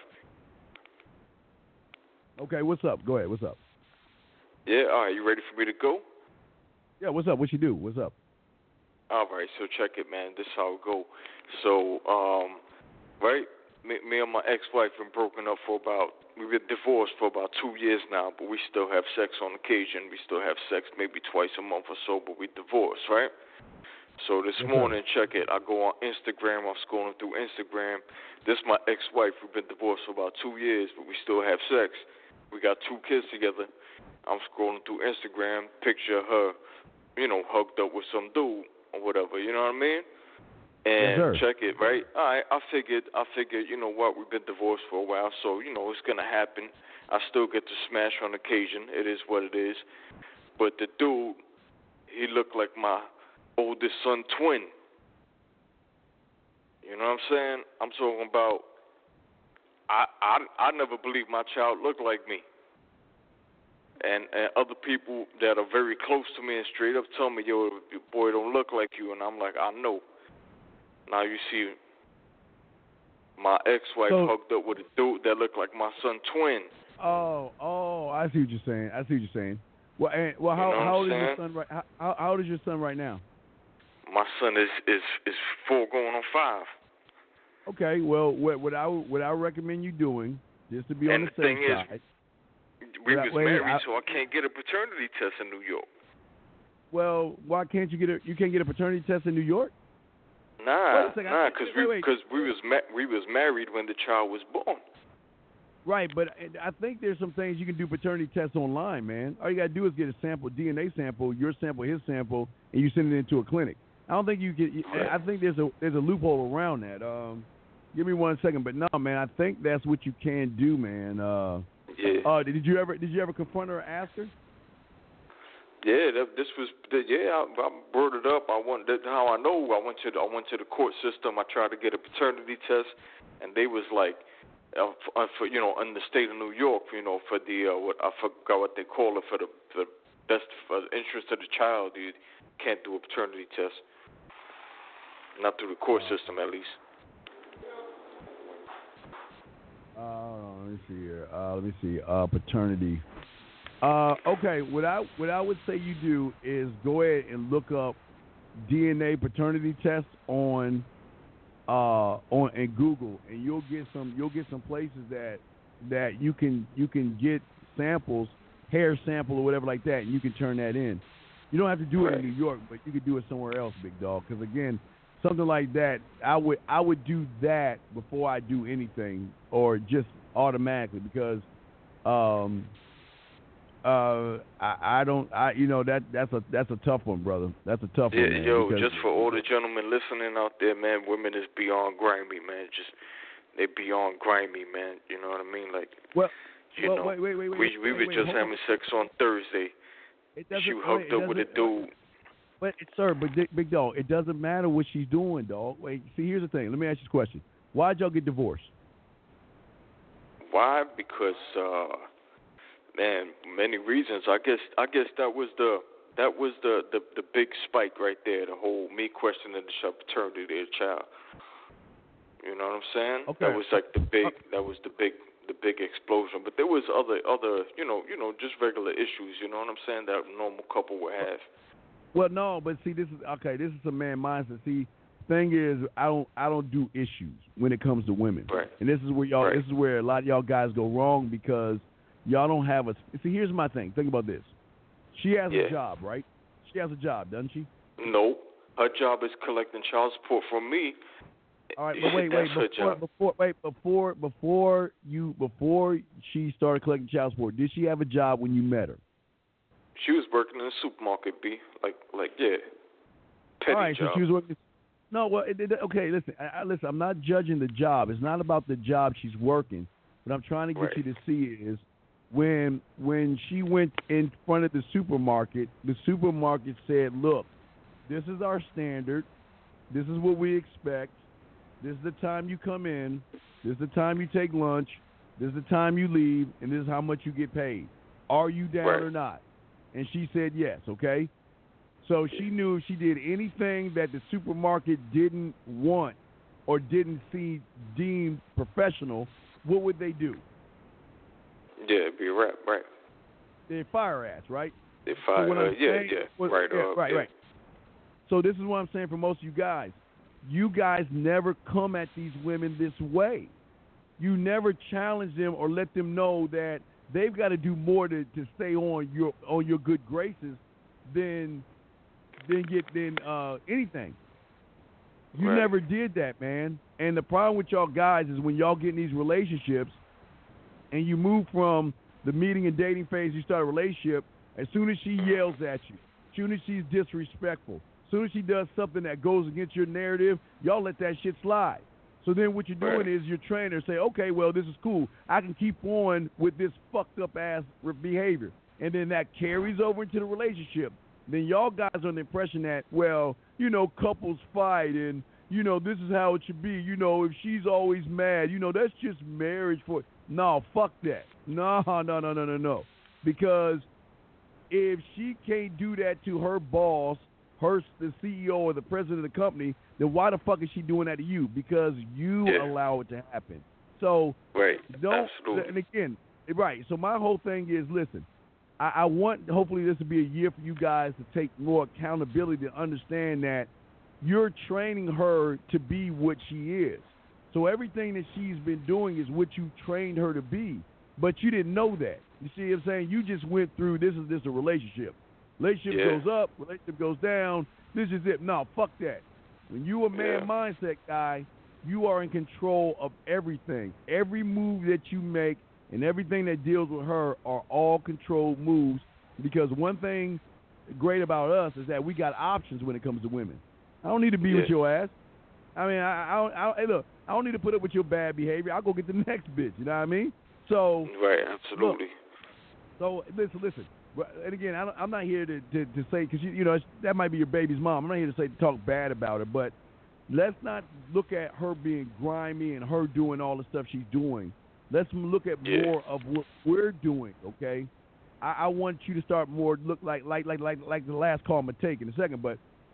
Okay, what's up? Go ahead. What's up? Yeah, all right. You ready for me to go? Yeah, what's up? What you do? What's up? All right, so check it, man. This is how it go. So, um, right, me, me and my ex-wife been broken up for about, we've been divorced for about two years now, but we still have sex on occasion. We still have sex maybe twice a month or so, but we divorced, right? So this Yes, morning, check it, I go on Instagram. I'm scrolling through Instagram. This is my ex-wife. We've been divorced for about two years, but we still have sex. We got two kids together. I'm scrolling through Instagram, picture of her, you know, hugged up with some dude or whatever, you know what I mean? And yes, check it, right? All right, I figured, I figured, you know what, we've been divorced for a while, so, you know, it's going to happen. I still get to smash on occasion. It is what it is. But the dude, he looked like my oldest son twin. You know what I'm saying? I'm talking about, I, I, I never believed my child looked like me. And, and other people that are very close to me and straight up tell me, yo, your boy don't look like you. And I'm like, I know. Now you see my ex-wife So, hooked up with a dude that looked like my son twin. Oh, oh, I see what you're saying. I see what you're saying. Well, and, well, how, You know how old is what I'm your son right? How, how, how old is your son right now? My son is is is four going on five. Okay, well, what, what I what I recommend you doing, just to be And on the the safe thing is, side. we Wait, was wait, married, I- so I can't get a paternity test in New York. Well, why can't you get a you can't get a paternity test in New York? Nah, Wait a second, I nah, think- because wait, we wait. because we was ma- we was married when the child was born. Right, but I think there's some things you can do paternity tests online, man. All you gotta do is get a sample, D N A sample, your sample, his sample, and you send it into a clinic. I don't think you get. I think there's a there's a loophole around that. Um, give me one second, but no, man, I think that's what you can do, man. Uh, Yeah. uh, did you ever did you ever confront her or ask her? Yeah, that, this was the, yeah. I, I brought it up. I went. That's how I know. I went to the, I went to the court system. I tried to get a paternity test, and they was like, uh, for, for you know, in the state of New York, you know, for the uh, what I forgot what they call it for the, for the best for the interest of the child, you can't do a paternity test. not through the court system at least. Uh, let me see here. Uh, let me see. Uh, paternity. Uh, okay. What I what I would say you do is go ahead and look up D N A paternity tests on uh on in Google, and you'll get some you'll get some places that that you can you can get samples, hair sample or whatever like that, and you can turn that in. You don't have to do it in New York, but you could do it somewhere else, big dog. Because again, something like that, I would I would do that before I do anything, or just automatically, because um uh I, I don't I you know that that's a that's a tough one, brother. That's a tough yeah, one. Man, yo, because, just for all the gentlemen listening out there, man, women is beyond grimy, man. Just they beyond grimy, man. You know what I mean? Like, well, you well know, wait, wait, wait, wait, we wait, we wait, were wait, just hold having on. sex on Thursday. It doesn't, She hooked wait, up with a doesn't- dude. But sir, but Dick- big dog, it doesn't matter what she's doing, dog. Wait, see, here's the thing. Let me ask you this question: why'd y'all get divorced? Why? Because uh, man, many reasons. I guess I guess that was the that was the, the, the big spike right there. The whole me questioning the paternity of their child. You know what I'm saying? Okay. That was like the big. That was the big. The big explosion. But there was other other you know you know just regular issues. You know what I'm saying? That a normal couple would have. Well, no, but see, this is okay. This is a man mindset. See, thing is, I don't, I don't do issues when it comes to women. Right. And this is where y'all, Right. this is where a lot of y'all guys go wrong, because y'all don't have a. See, here's my thing. Think about this. She has Yeah. a job, right? She has a job, doesn't she? No, her job is collecting child support from me. All right, but wait, wait, That's her before, job. before, wait, before, before you, before she started collecting child support, did she have a job when you met her? She was working in the supermarket, B. Like, like, yeah. Petty All right, job. so she was working. No, well, it, it, okay. Listen, I, I, listen. I'm not judging the job. It's not about the job she's working. What I'm trying to get Right. you to see is when when she went in front of the supermarket, the supermarket said, "Look, this is our standard. This is what we expect. This is the time you come in. This is the time you take lunch. This is the time you leave, and this is how much you get paid. Are you down Right. or not?" And she said yes, okay? So she knew if she did anything that the supermarket didn't want or didn't see deemed professional, what would they do? Yeah, it'd be a rap, right. They'd fire her ass, right? They So fired what her. I'm Yeah, saying- yeah. what- right, yeah, uh, right, yeah. right. So this is what I'm saying for most of you guys. You guys never come at these women this way. You never challenge them or let them know that they've got to do more to, to stay on your on your good graces than than get than uh, anything. You Right. never did that, man. And the problem with y'all guys is when y'all get in these relationships and you move from the meeting and dating phase, you start a relationship, as soon as she yells at you, as soon as she's disrespectful, as soon as she does something that goes against your narrative, y'all let that shit slide. So then what you're doing Right. is you're trying to say, okay, well, this is cool. I can keep on with this fucked up ass re- behavior. And then that carries over into the relationship. Then y'all guys are on the impression that, well, you know, couples fight and, you know, this is how it should be. You know, if she's always mad, you know, that's just marriage for. No, fuck that. No, no, no, no, no, no. Because if she can't do that to her boss, her the C E O or the president of the company, then why the fuck is she doing that to you? Because you Yeah. allow it to happen. So Right. don't. Absolutely. And again, right. So my whole thing is, listen, I, I want. Hopefully, this will be a year for you guys to take more accountability to understand that you're training her to be what she is. So everything that she's been doing is what you trained her to be, but you didn't know that. You see what I'm saying? You just went through. This is this a relationship. Relationship Yeah. goes up, relationship goes down. This is it. No, fuck that. When you a man Yeah. mindset guy, you are in control of everything. Every move that you make and everything that deals with her are all controlled moves, because one thing great about us is that we got options when it comes to women. I don't need to be with Yeah. your ass. I mean, I, I, don't, I don't, hey, look, I don't need to put up with your bad behavior. I'll go get the next bitch. You know what I mean? So, Right. Absolutely. so listen, listen. And again, I don't, I'm not here to, to, to say, because you, you know it's, that might be your baby's mom. I'm not here to say talk bad about her, but let's not look at her being grimy and her doing all the stuff she's doing. Let's look at Yeah. more of what we're doing. Okay, I, I want you to start more look like like like like like the last call I'm gonna take in a second, but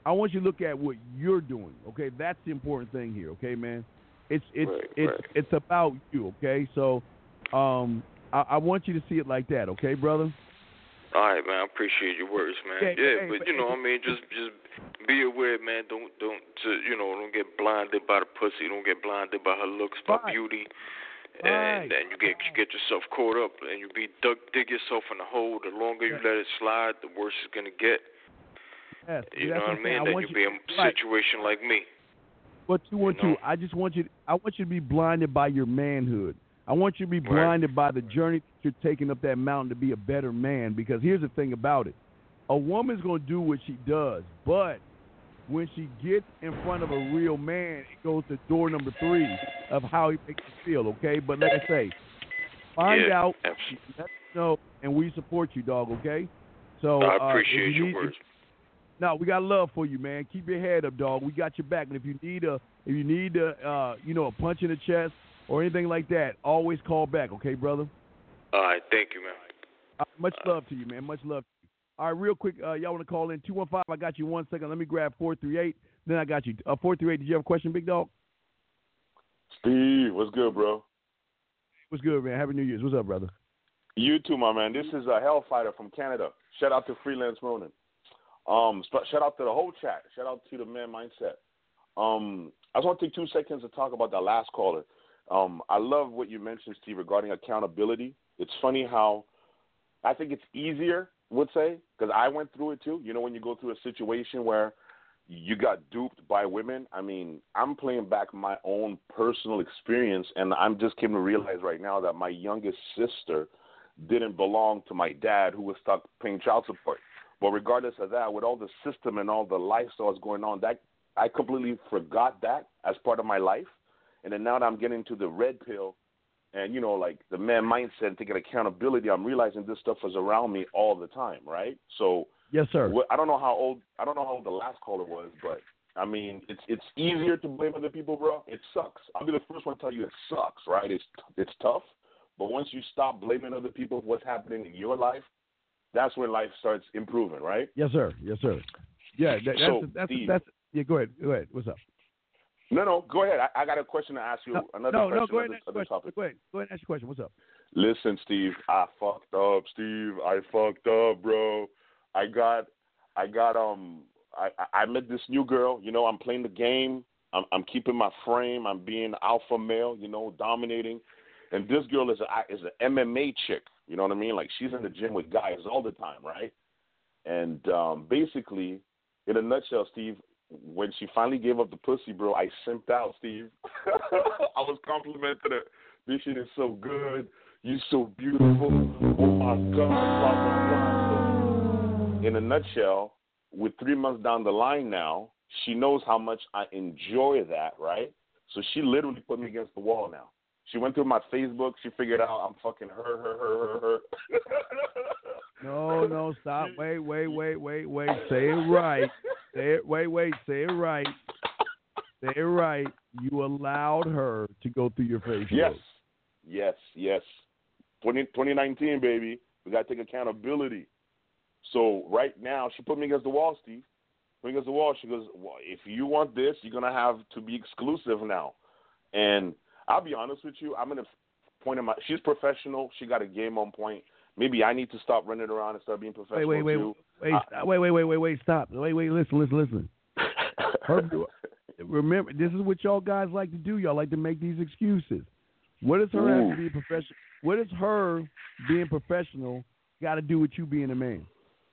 I want you to look at what you're doing. Okay, that's the important thing here. Okay, man. It's it's right, it's right. it's about you. Okay, so um, I, I want you to see it like that. Okay, brother. All right, man. I appreciate your words, man. Yeah, Yeah, hey, but hey, you know, hey, I mean, just just be aware, man. Don't don't to, you know, don't get blinded by the pussy. Don't get blinded by her looks, by Right. beauty, Right. and and you get you get yourself caught up, and you be dug, dig yourself in the hole. The longer you let it slide, the worse it's gonna get. Yes, You that's know what I I'm saying. mean? I Then want you you, be in a right. situation like me. But two one You know? two. I just want you. I want you to be blinded by your manhood. I want you to be Right. blinded by the journey that you're taking up that mountain to be a better man. Because here's the thing about it: a woman's gonna do what she does, but when she gets in front of a real man, it goes to door number three of how he makes you feel. Okay, but like I say, find Yeah, out, absolutely. let us know, and we support you, dog. Okay. So I uh, appreciate if you your need, words. If, no, we got love for you, man. Keep your head up, dog. We got your back. And if you need a, if you need a, uh, you know, a punch in the chest or anything like that, always call back, okay, brother? All right, thank you, man. Uh, much love to you, man. Much love to you. All right, real quick, uh, y'all want to call in two one five? I got you one second. Let me grab four three eight. Then I got you. Uh, four three eight. Did you have a question, big dog? Steve, what's good, bro? What's good, man? Happy New Year's. What's up, brother? You too, my man. This is a Hellfighter from Canada. Shout out to Freelance Ronin. Um, sp- shout out to the whole chat. Shout out to the Man Mindset. Um, I just want to take two seconds to talk about that last caller. Um, I love what you mentioned, Steve, regarding accountability. It's funny how I think it's easier, would say, because I went through it too. You know, when you go through a situation where you got duped by women. I mean, I'm playing back my own personal experience, and I'm just came to realize right now that my youngest sister didn't belong to my dad, who was stuck paying child support. But regardless of that, with all the system and all the lifestyles going on, that I completely forgot that as part of my life. And then now that I'm getting to the red pill and, you know, like the man mindset and taking accountability, I'm realizing this stuff is around me all the time, right? So yes, sir. I don't know how old I don't know how old the last caller was, but I mean, it's it's easier to blame other people, bro. It sucks. I'll be the first one to tell you it sucks, right? It's it's tough, but once you stop blaming other people for what's happening in your life, that's when life starts improving, right? Yes, sir. Yes, sir. Yeah, that, that's So, that's, that's Steve- that's yeah. Go ahead. Go ahead. What's up? No, no, go ahead. I, I got a question to ask you. No, another no, question, no. Go ahead. another, And ask other your question. topic. Go ahead. Go ahead and ask your question. What's up? Listen, Steve, I fucked up, Steve. I fucked up, bro. I got, I got, um, I, I met this new girl. You know, I'm playing the game. I'm, I'm keeping my frame. I'm being alpha male. You know, dominating. And this girl is a is an M M A chick. You know what I mean? Like she's in the gym with guys all the time, right? And um, basically, in a nutshell, Steve, when she finally gave up the pussy, bro, I simped out, Steve. I was complimenting her. This shit is so good. You're so beautiful. Oh, my God. Blah, blah, blah. So, in a nutshell, with three months down the line now, she knows how much I enjoy that, right? So she literally put me against the wall now. She went through my Facebook. She figured out I'm fucking her, her, her, her, her. No, no, stop. Wait, wait, wait, wait, wait. Say it right. Say it. Wait, wait. Say it right. Say it right. You allowed her to go through your Facebook. Yes, yes, yes. twenty, twenty nineteen, baby. We got to take accountability. So right now, she put me against the wall, Steve. Put me against the wall. She goes, well, if you want this, you're going to have to be exclusive now. And I'll be honest with you. I'm going to point in my – she's professional. She got a game on point. Maybe I need to stop running around and start being professional, Wait, wait, wait, too. wait, I, stop. wait, wait, wait, wait, wait, stop. Wait, wait, listen, listen, listen. Her, remember, this is what y'all guys like to do. Y'all like to make these excuses. What does her Ooh. have to be professional? What does her being professional got to do with you being a man?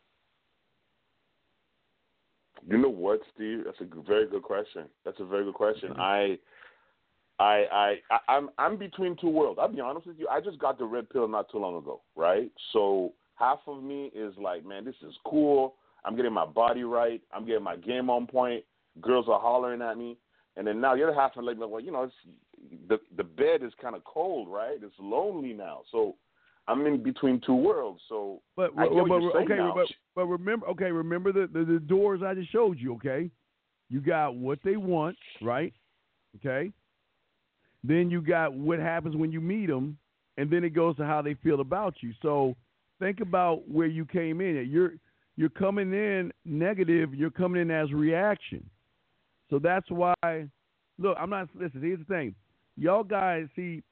You know what, Steve? That's a g- very good question. That's a very good question. I, I, I, I, I'm, I'm between two worlds. I'll be honest with you. I just got the red pill not too long ago, right? So half of me is like, man, this is cool. I'm getting my body right. I'm getting my game on point. Girls are hollering at me. And then now the other half, I'm like, well, you know, it's, the the bed is kind of cold, right? It's lonely now. So I'm in between two worlds. So But, I get but, what you're but saying okay, now. but, but remember, okay, remember the, the the doors I just showed you. Okay, you got what they want, right? Okay. Then you got what happens when you meet them, and then it goes to how they feel about you. So think about where you came in. You're you're coming in negative. You're coming in as reaction. So that's why. Look, I'm not. Listen. Here's the thing. Y'all guys see.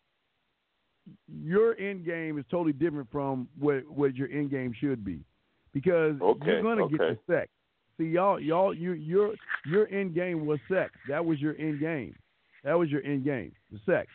Your end game is totally different from what what your end game should be, because okay, you're gonna okay. get the sex. See, y'all, y'all, you, your your end game was sex. That was your end game. That was your end game, the sex.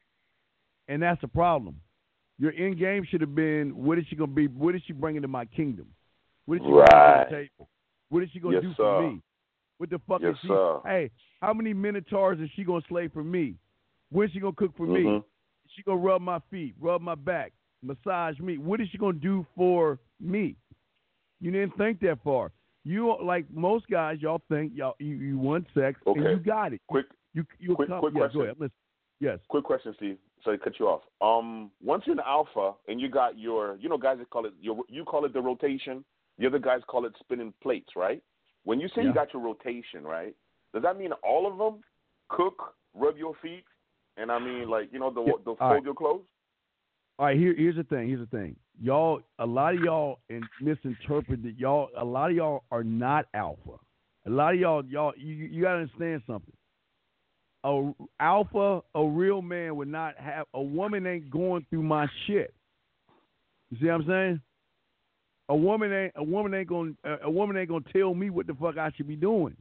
And that's the problem. Your end game should have been, what is she gonna be? What is she bringing to my kingdom? What is she right. bringing to the table? What is she gonna yes, do sir. for me? What the fuck yes, is she? Sir. Hey, how many minotaurs is she gonna slay for me? When is she gonna cook for mm-hmm. me? She gonna rub my feet, rub my back, massage me. What is she gonna do for me? You didn't think that far. You, like most guys, y'all think y'all you, you want sex okay. and you got it. Quick, you you quick, come, quick yeah, question. Go ahead. Listen. Yes. Quick question, Steve. Sorry to cut you off. Um, once you're an alpha and you got your, you know, guys that call it your, you call it the rotation. The other guys call it spinning plates, right? When you say yeah. you got your rotation, right? Does that mean all of them cook, rub your feet, and I mean, like, you know, the yeah. the fold right. your clothes? All right, here, here's the thing. Here's the thing. Y'all, a lot of y'all and misinterpret that. Y'all, a lot of y'all are not alpha. A lot of y'all, y'all, you, you gotta understand something. A alpha, a real man would not have. A woman ain't going through my shit. You see what I'm saying? A woman ain't. A woman ain't gonna. A woman ain't gonna tell me what the fuck I should be doing.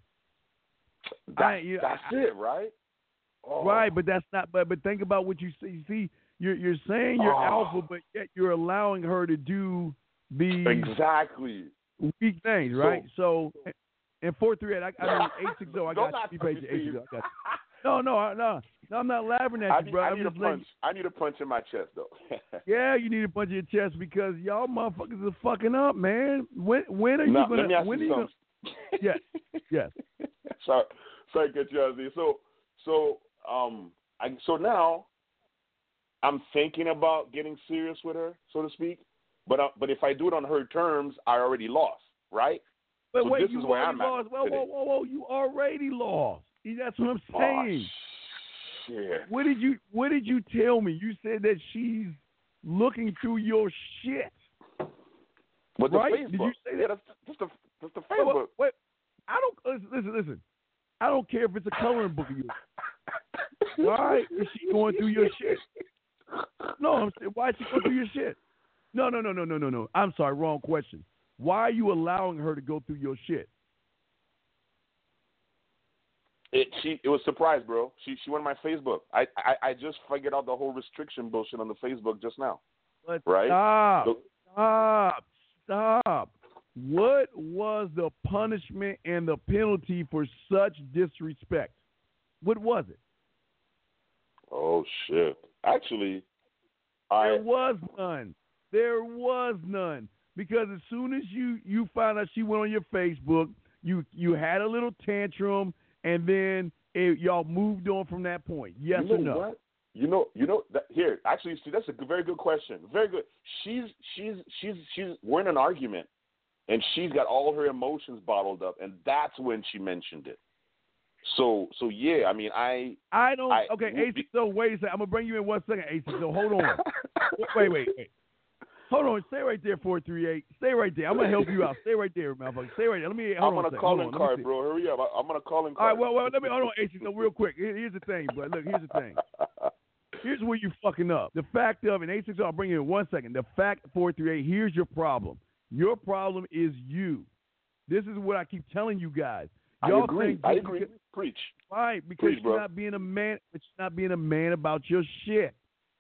That, I, you, that's I, it, right? Oh. Right, but that's not. But but think about what you see. You see, you're you're saying you're oh. alpha, but yet you're allowing her to do the exactly weak things, right? So, so and four three eight, I, I mean eight six zero. I got you. Page eight six zero. I got you. No, no, no, no. I'm not laughing at I you, need, bro. I I'm need a just punch. letting, I need a punch in my chest, though. yeah, you need a punch in your chest because y'all motherfuckers are fucking up, man. When when are you no, gonna? Let me ask when you are you something. Gonna, yes, yes. sorry, sorry, to cut you off there. So, so, um, I so now I'm thinking about getting serious with her, so to speak. But uh, but if I do it on her terms, I already lost, right? But so wait, this you is where already I'm lost. at Whoa, today. whoa, whoa, whoa! You already lost. That's what I'm saying. Oh, shit. What did you What did you tell me? You said that she's looking through your shit. With right? the Facebook. Did you say that? Yeah, that's, that's the that's the Facebook. Wait, wait, I don't listen. Listen, listen. I don't care if it's a coloring book of yours. Why is she going through your shit? No, I'm saying, why is she going through your shit? No, no, no, no, no, no, no. I'm sorry, wrong question. Why are you allowing her to go through your shit? It she it was a surprise, bro. She she went on my Facebook. I, I I just figured out the whole restriction bullshit on the Facebook just now. But right? Stop. The, stop. Stop. What was the punishment and the penalty for such disrespect? What was it? Oh shit! Actually, I there was none. There was none because as soon as you you found out she went on your Facebook, you you had a little tantrum. And then it, y'all moved on from that point. Yes you know or no? What? You know, you know. That, here, actually, see, that's a very good question. Very good. She's, she's, she's, she's. We're in an argument, and she's got all her emotions bottled up, and that's when she mentioned it. So, so yeah. I mean, I. I don't. I, okay, A C. So wait a second. I'm gonna bring you in one second, A C. So hold on. wait, wait, wait. Hold on, stay right there, four three eight. Stay right there. I'm gonna help you out. Stay right there, motherfucker. Stay right there. Let me. Hold I'm on on a calling calling card, bro. Hurry up. I'm on a calling card. All right. Well, well. Let me. Hold on, A C. So real quick. Here, here's the thing, bro. Look. Here's the thing. Here's where you fucking up. The fact of, and A six, I'll bring you in one second. The fact, four three eight. Here's your problem. Your problem is you. This is what I keep telling you guys. Y'all I agree. Think I agree. Because, Preach. Right, because Preach, you're bro. not being a man. But you're not being a man about your shit.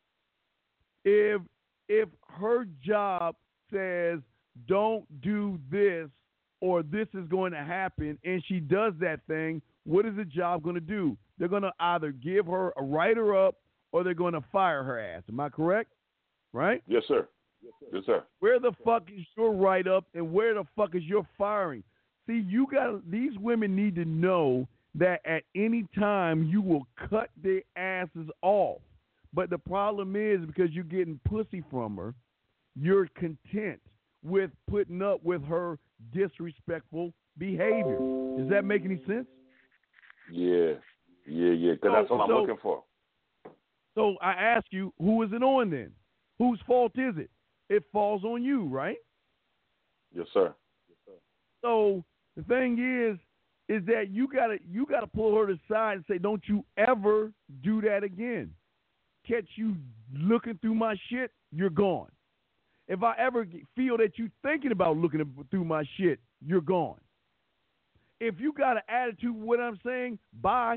If if her job says don't do this or this is going to happen and she does that thing, what is the job going to do? They're going to either give her a write her up or they're going to fire her ass. Am I correct? Right? Yes, sir. Yes, sir. Yes, sir. Where the fuck is your write up and where the fuck is your firing? See, you got these women need to know that at any time you will cut their asses off. But the problem is because you're getting pussy from her, you're content with putting up with her disrespectful behavior. Does that make any sense? Yeah, yeah, yeah. Because So- that's what I'm so- looking for. So I ask you, who is it on then? Whose fault is it? It falls on you, right? Yes, sir. So the thing is, is that you gotta you gotta pull her to the side and say, don't you ever do that again. Catch you looking through my shit, you're gone. If I ever feel that you thinking about looking through my shit, you're gone. If you got an attitude with what I'm saying, bye.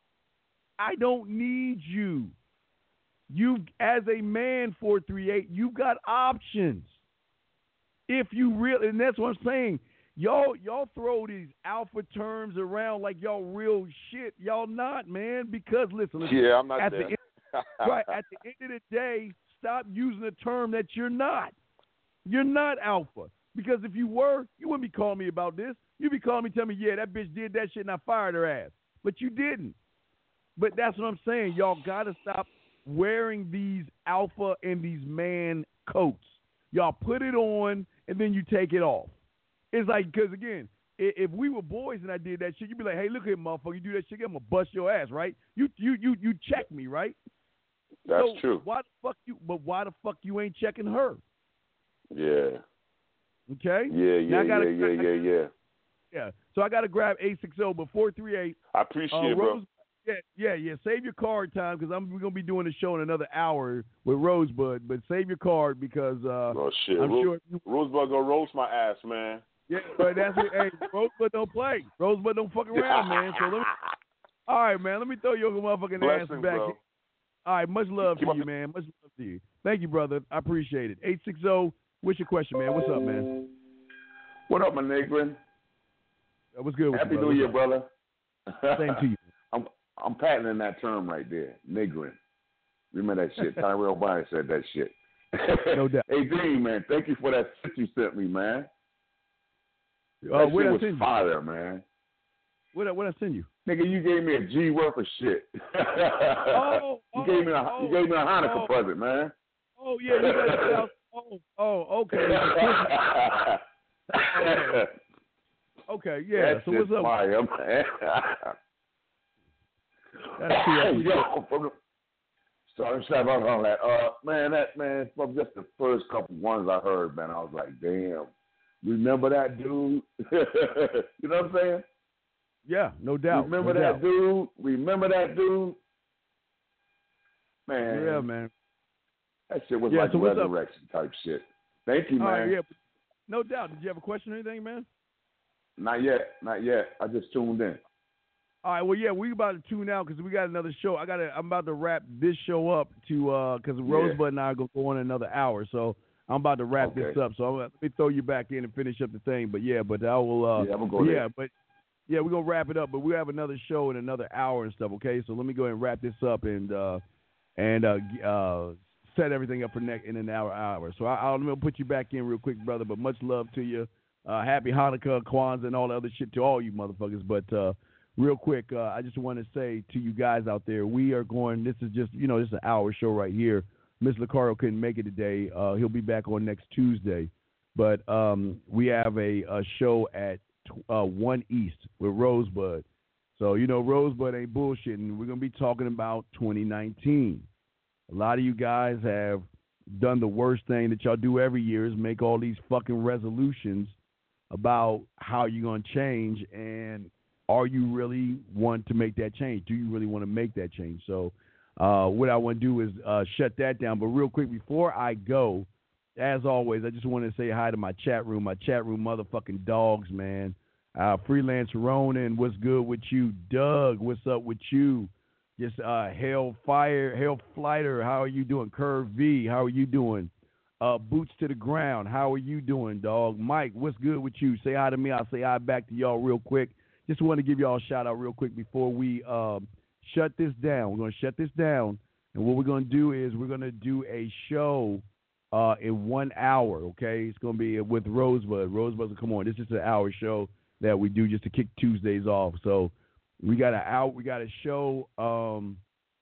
I don't need you. You, as a man, four three eight, you got options. If you really, and that's what I'm saying. Y'all, y'all throw these alpha terms around like y'all real shit. Y'all not, man. Because listen, listen yeah, I'm not at there. The end, right at the end of the day, stop using a term that you're not. You're not alpha. Because if you were, you wouldn't be calling me about this. You'd be calling me, telling me, yeah, that bitch did that shit and I fired her ass. But you didn't. But that's what I'm saying. Y'all got to stop wearing these alpha and these man coats. Y'all put it on and then you take it off. It's like, because again, if we were boys and I did that shit, you'd be like, hey, look at him, motherfucker, you do that shit, I'm going to bust your ass, right? You you you you check me, right? That's so true. Why the fuck you, but why the fuck you ain't checking her? Yeah. Okay? Yeah, yeah, now I gotta, yeah, yeah, yeah, yeah. Yeah. So I got to grab eight six zero, but four three eight. I appreciate uh, it, Rose, bro. Yeah, yeah, yeah. Save your card time because I'm we're gonna be doing the show in another hour with Rosebud. But save your card because uh, oh shit, I'm Ro- sure you, Rosebud gonna roast my ass, man. Yeah, but that's it. Hey, Rosebud don't play. Rosebud don't fuck around, man. So let me. All right, man. Let me throw your motherfucking ass Blessings, back. bro. All right, much love Keep to up you, the- man. Much love to you. Thank you, brother. I appreciate it. eight six zero. What's your question, man? What's up, man? What up, my nigga? Uh, What's good with Happy you, New brother? Year, What's brother. up? Same to you. I'm I'm patenting that term right there, niggering. Remember that shit? Tyrell Bryan said that shit. No doubt. Hey, Dean, man, thank you for that shit you sent me, man. Uh, That what shit I was send you? fire, man. What what I send you? Nigga, you gave me a G worth of shit. Oh, you oh, gave me a oh, you gave me a Hanukkah oh. present, man. Oh yeah, you got it. Oh, oh, okay. okay. Okay, yeah. That So shit's what's up? fire, man. That's cool. Yo, from the, sorry, sorry about all that. Uh, man, that man from just the first couple ones I heard, man, I was like, damn. Remember that dude? You know what I'm saying? Yeah, no doubt. Remember no that doubt. dude? Remember that dude? Man. Yeah, man. That shit was Yeah, like so what's up? resurrection type shit. Thank you, All man. right, yeah, no doubt. Did you have a question or anything, man? Not yet, not yet. I just tuned in. All right, well, yeah, we about to tune out because we got another show. I got to. I'm about to wrap this show up to uh because Yeah. Rosebud and I are gonna go on another hour, so I'm about to wrap Okay. this up. So I'm, gonna- let me throw you back in and finish up the thing. But yeah, but I will. Uh, Yeah, I'm gonna go yeah, there. but yeah, we're gonna wrap it up. But we have another show in another hour and stuff. Okay, so let me go ahead and wrap this up and uh and uh, g- uh set everything up for next in an hour hour. So I, I'll, I'm gonna put you back in real quick, brother. But much love to you. Uh, happy Hanukkah, Kwanzaa, and all the other shit to all you motherfuckers. But uh, real quick, uh, I just want to say to you guys out there, we are going. This is just you know, this is an hour show right here. Miss Lucario couldn't make it today. Uh, he'll be back on next Tuesday. But um, we have a, a show at uh, one East with Rosebud. So you know, Rosebud ain't bullshitting. We're gonna be talking about twenty nineteen. A lot of you guys have done the worst thing that y'all do every year is make all these fucking resolutions about how you're going to change, and are you really want to make that change? Do you really want to make that change? So uh, what I want to do is uh, shut that down. But real quick, before I go, as always, I just want to say hi to my chat room, my chat room motherfucking dogs, man. Uh, Freelance Ronan, what's good with you? Doug, what's up with you? Just uh, Hellfire, Hellflighter, how are you doing? Curve V, how are you doing? Uh, Boots to the Ground, how are you doing, dog? Mike, what's good with you? Say hi to me. I'll say hi back to y'all real quick. Just want to give y'all a shout out real quick before we um, shut this down. We're going to shut this down, and what we're going to do is we're going to do a show uh, in one hour, okay? It's going to be with Rosebud. Rosebud's come on. This is an hour show that we do just to kick Tuesdays off. So we got a out. We got a show. Um,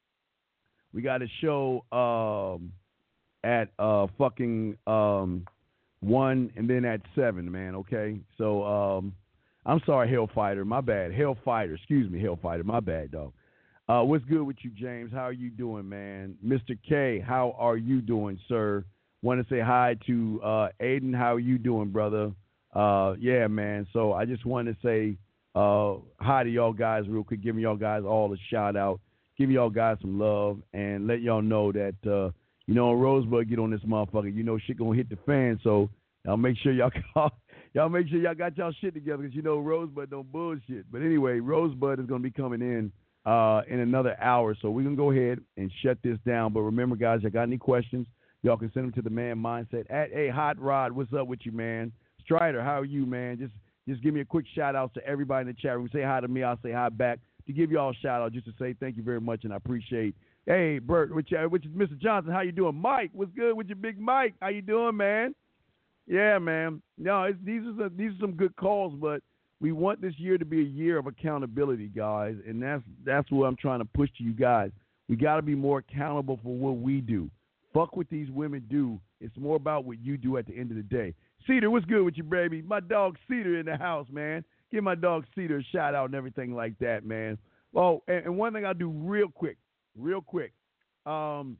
we got a show. Um, at uh fucking um one and then at seven, man, okay? So um I'm sorry, Hellfighter, my bad. Hellfighter, excuse me, Hellfighter, my bad, dog. Uh what's good with you, James? How are you doing, man? Mister K, how are you doing, sir? Want to say hi to uh Aiden, how are you doing, brother? uh, yeah, man. So I just wanted to say uh, hi to y'all guys real quick, giving y'all guys all a shout out, giving y'all guys some love, and let y'all know that uh, you know, Rosebud get on this motherfucker. You know, shit gonna hit the fan. So y'all make sure y'all call, y'all make sure y'all got y'all shit together, because you know Rosebud don't bullshit. But anyway, Rosebud is gonna be coming in uh, in another hour, so we're gonna go ahead and shut this down. But remember, guys, y'all got any questions? Y'all can send them to the Man Mindset at a Hot Rod. What's up with you, man? Strider, how are you, man? Just just give me a quick shout out to everybody in the chat room. Say hi to me, I'll say hi back. To give y'all a shout out, just to say thank you very much, and I appreciate. Hey, Bert, which, uh, which is Mister Johnson, how you doing? Mike, what's good with your big Mike? How you doing, man? Yeah, man. No, it's, these are some, these are some good calls, but we want this year to be a year of accountability, guys, and that's that's what I'm trying to push to you guys. We got to be more accountable for what we do. Fuck what these women do. It's more about what you do at the end of the day. Cedar, what's good with you, baby? My dog Cedar in the house, man. Give my dog Cedar a shout out and everything like that, man. Oh, and, and one thing I'll do real quick, real quick. Um,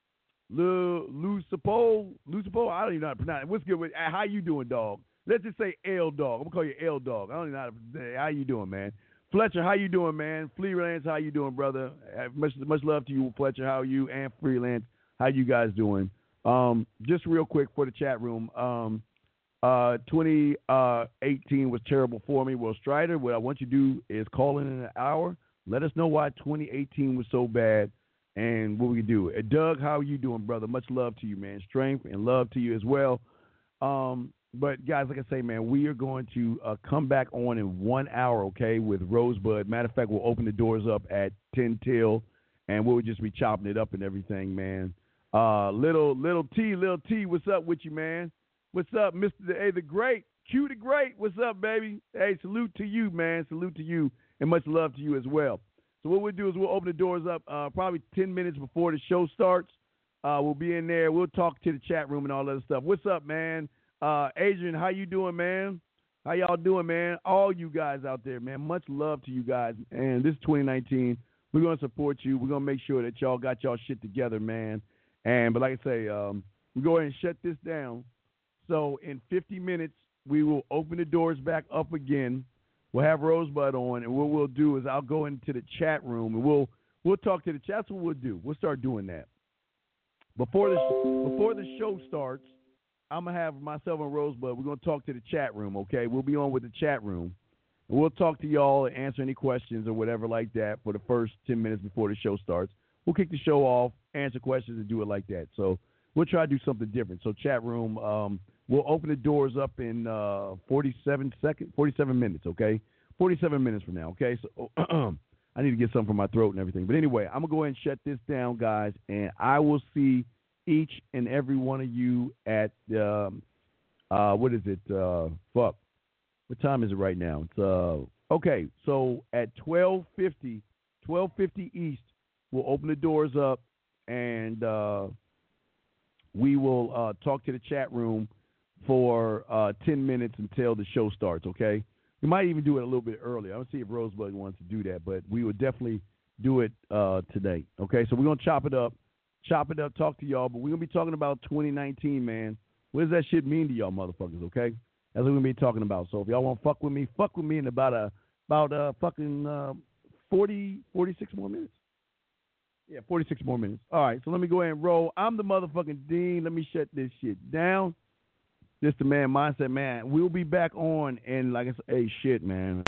Lu Lucipo, Lucipo, I don't even know how to pronounce it. What's good with? How you doing, dog? Let's just say L dog. I'm gonna call you L dog. I don't even know how to. How you doing, man? Fletcher, how you doing, man? Freelance, how you doing, brother? Much much love to you, Fletcher. How are you? And Freelance, how you guys doing? Um, just real quick for the chat room. Um, uh, twenty eighteen was terrible for me. Well, Strider, what I want you to do is call in in an hour. Let us know why twenty eighteen was so bad and what we can do. Uh, Doug, how are you doing, brother? Much love to you, man. Strength and love to you as well. Um, but, guys, like I say, man, we are going to uh, come back on in one hour, okay, with Rosebud. Matter of fact, we'll open the doors up at ten till, and we'll just be chopping it up and everything, man. Uh, little little T, little T, what's up with you, man? What's up, Mister The, hey, the Great, Q the Great, what's up, baby? Hey, salute to you, man. Salute to you, and much love to you as well. So what we'll do is we'll open the doors up uh, probably ten minutes before the show starts. Uh, we'll be in there. We'll talk to the chat room and all that other stuff. What's up, man? Uh, Adrian, how you doing, man? How y'all doing, man? All you guys out there, man. Much love to you guys. And this is twenty nineteen. We're going to support you. We're going to make sure that y'all got y'all shit together, man. And but like I say, um, we go ahead and shut this down. So in fifty minutes, we will open the doors back up again. We'll have Rosebud on, and what we'll do is I'll go into the chat room, and we'll we'll talk to the chat. That's what we'll do. We'll start doing that. Before the, before the show starts, I'm going to have myself and Rosebud, we're going to talk to the chat room, okay? We'll be on with the chat room. And we'll talk to y'all and answer any questions or whatever like that for the first ten minutes before the show starts. We'll kick the show off, answer questions, and do it like that. So we'll try to do something different. So chat room, um, we'll open the doors up in uh, forty-seven seconds, forty-seven minutes, okay? forty-seven minutes from now, okay? So I need to get something from my throat and everything. But anyway, I'm going to go ahead and shut this down, guys, and I will see each and every one of you at, um, uh, what is it? Uh, fuck. What time is it right now? It's uh, okay, so at twelve fifty, twelve fifty East, we'll open the doors up, and uh, we will uh, talk to the chat room for uh, ten minutes until the show starts, okay? We might even do it a little bit earlier. I'll see if Rosebud wants to do that, but we will definitely do it uh, today, okay? So we're going to chop it up, chop it up, talk to y'all, but we're going to be talking about twenty nineteen, man. What does that shit mean to y'all motherfuckers, okay? That's what we're going to be talking about. So if y'all want to fuck with me, fuck with me in about a about uh, fucking uh, forty, forty-six more minutes. Yeah, forty-six more minutes. All right, so let me go ahead and roll. I'm the motherfucking Dean. Let me shut this shit down. This the Man Mindset, man. We'll be back on, and like I said, hey, shit, man.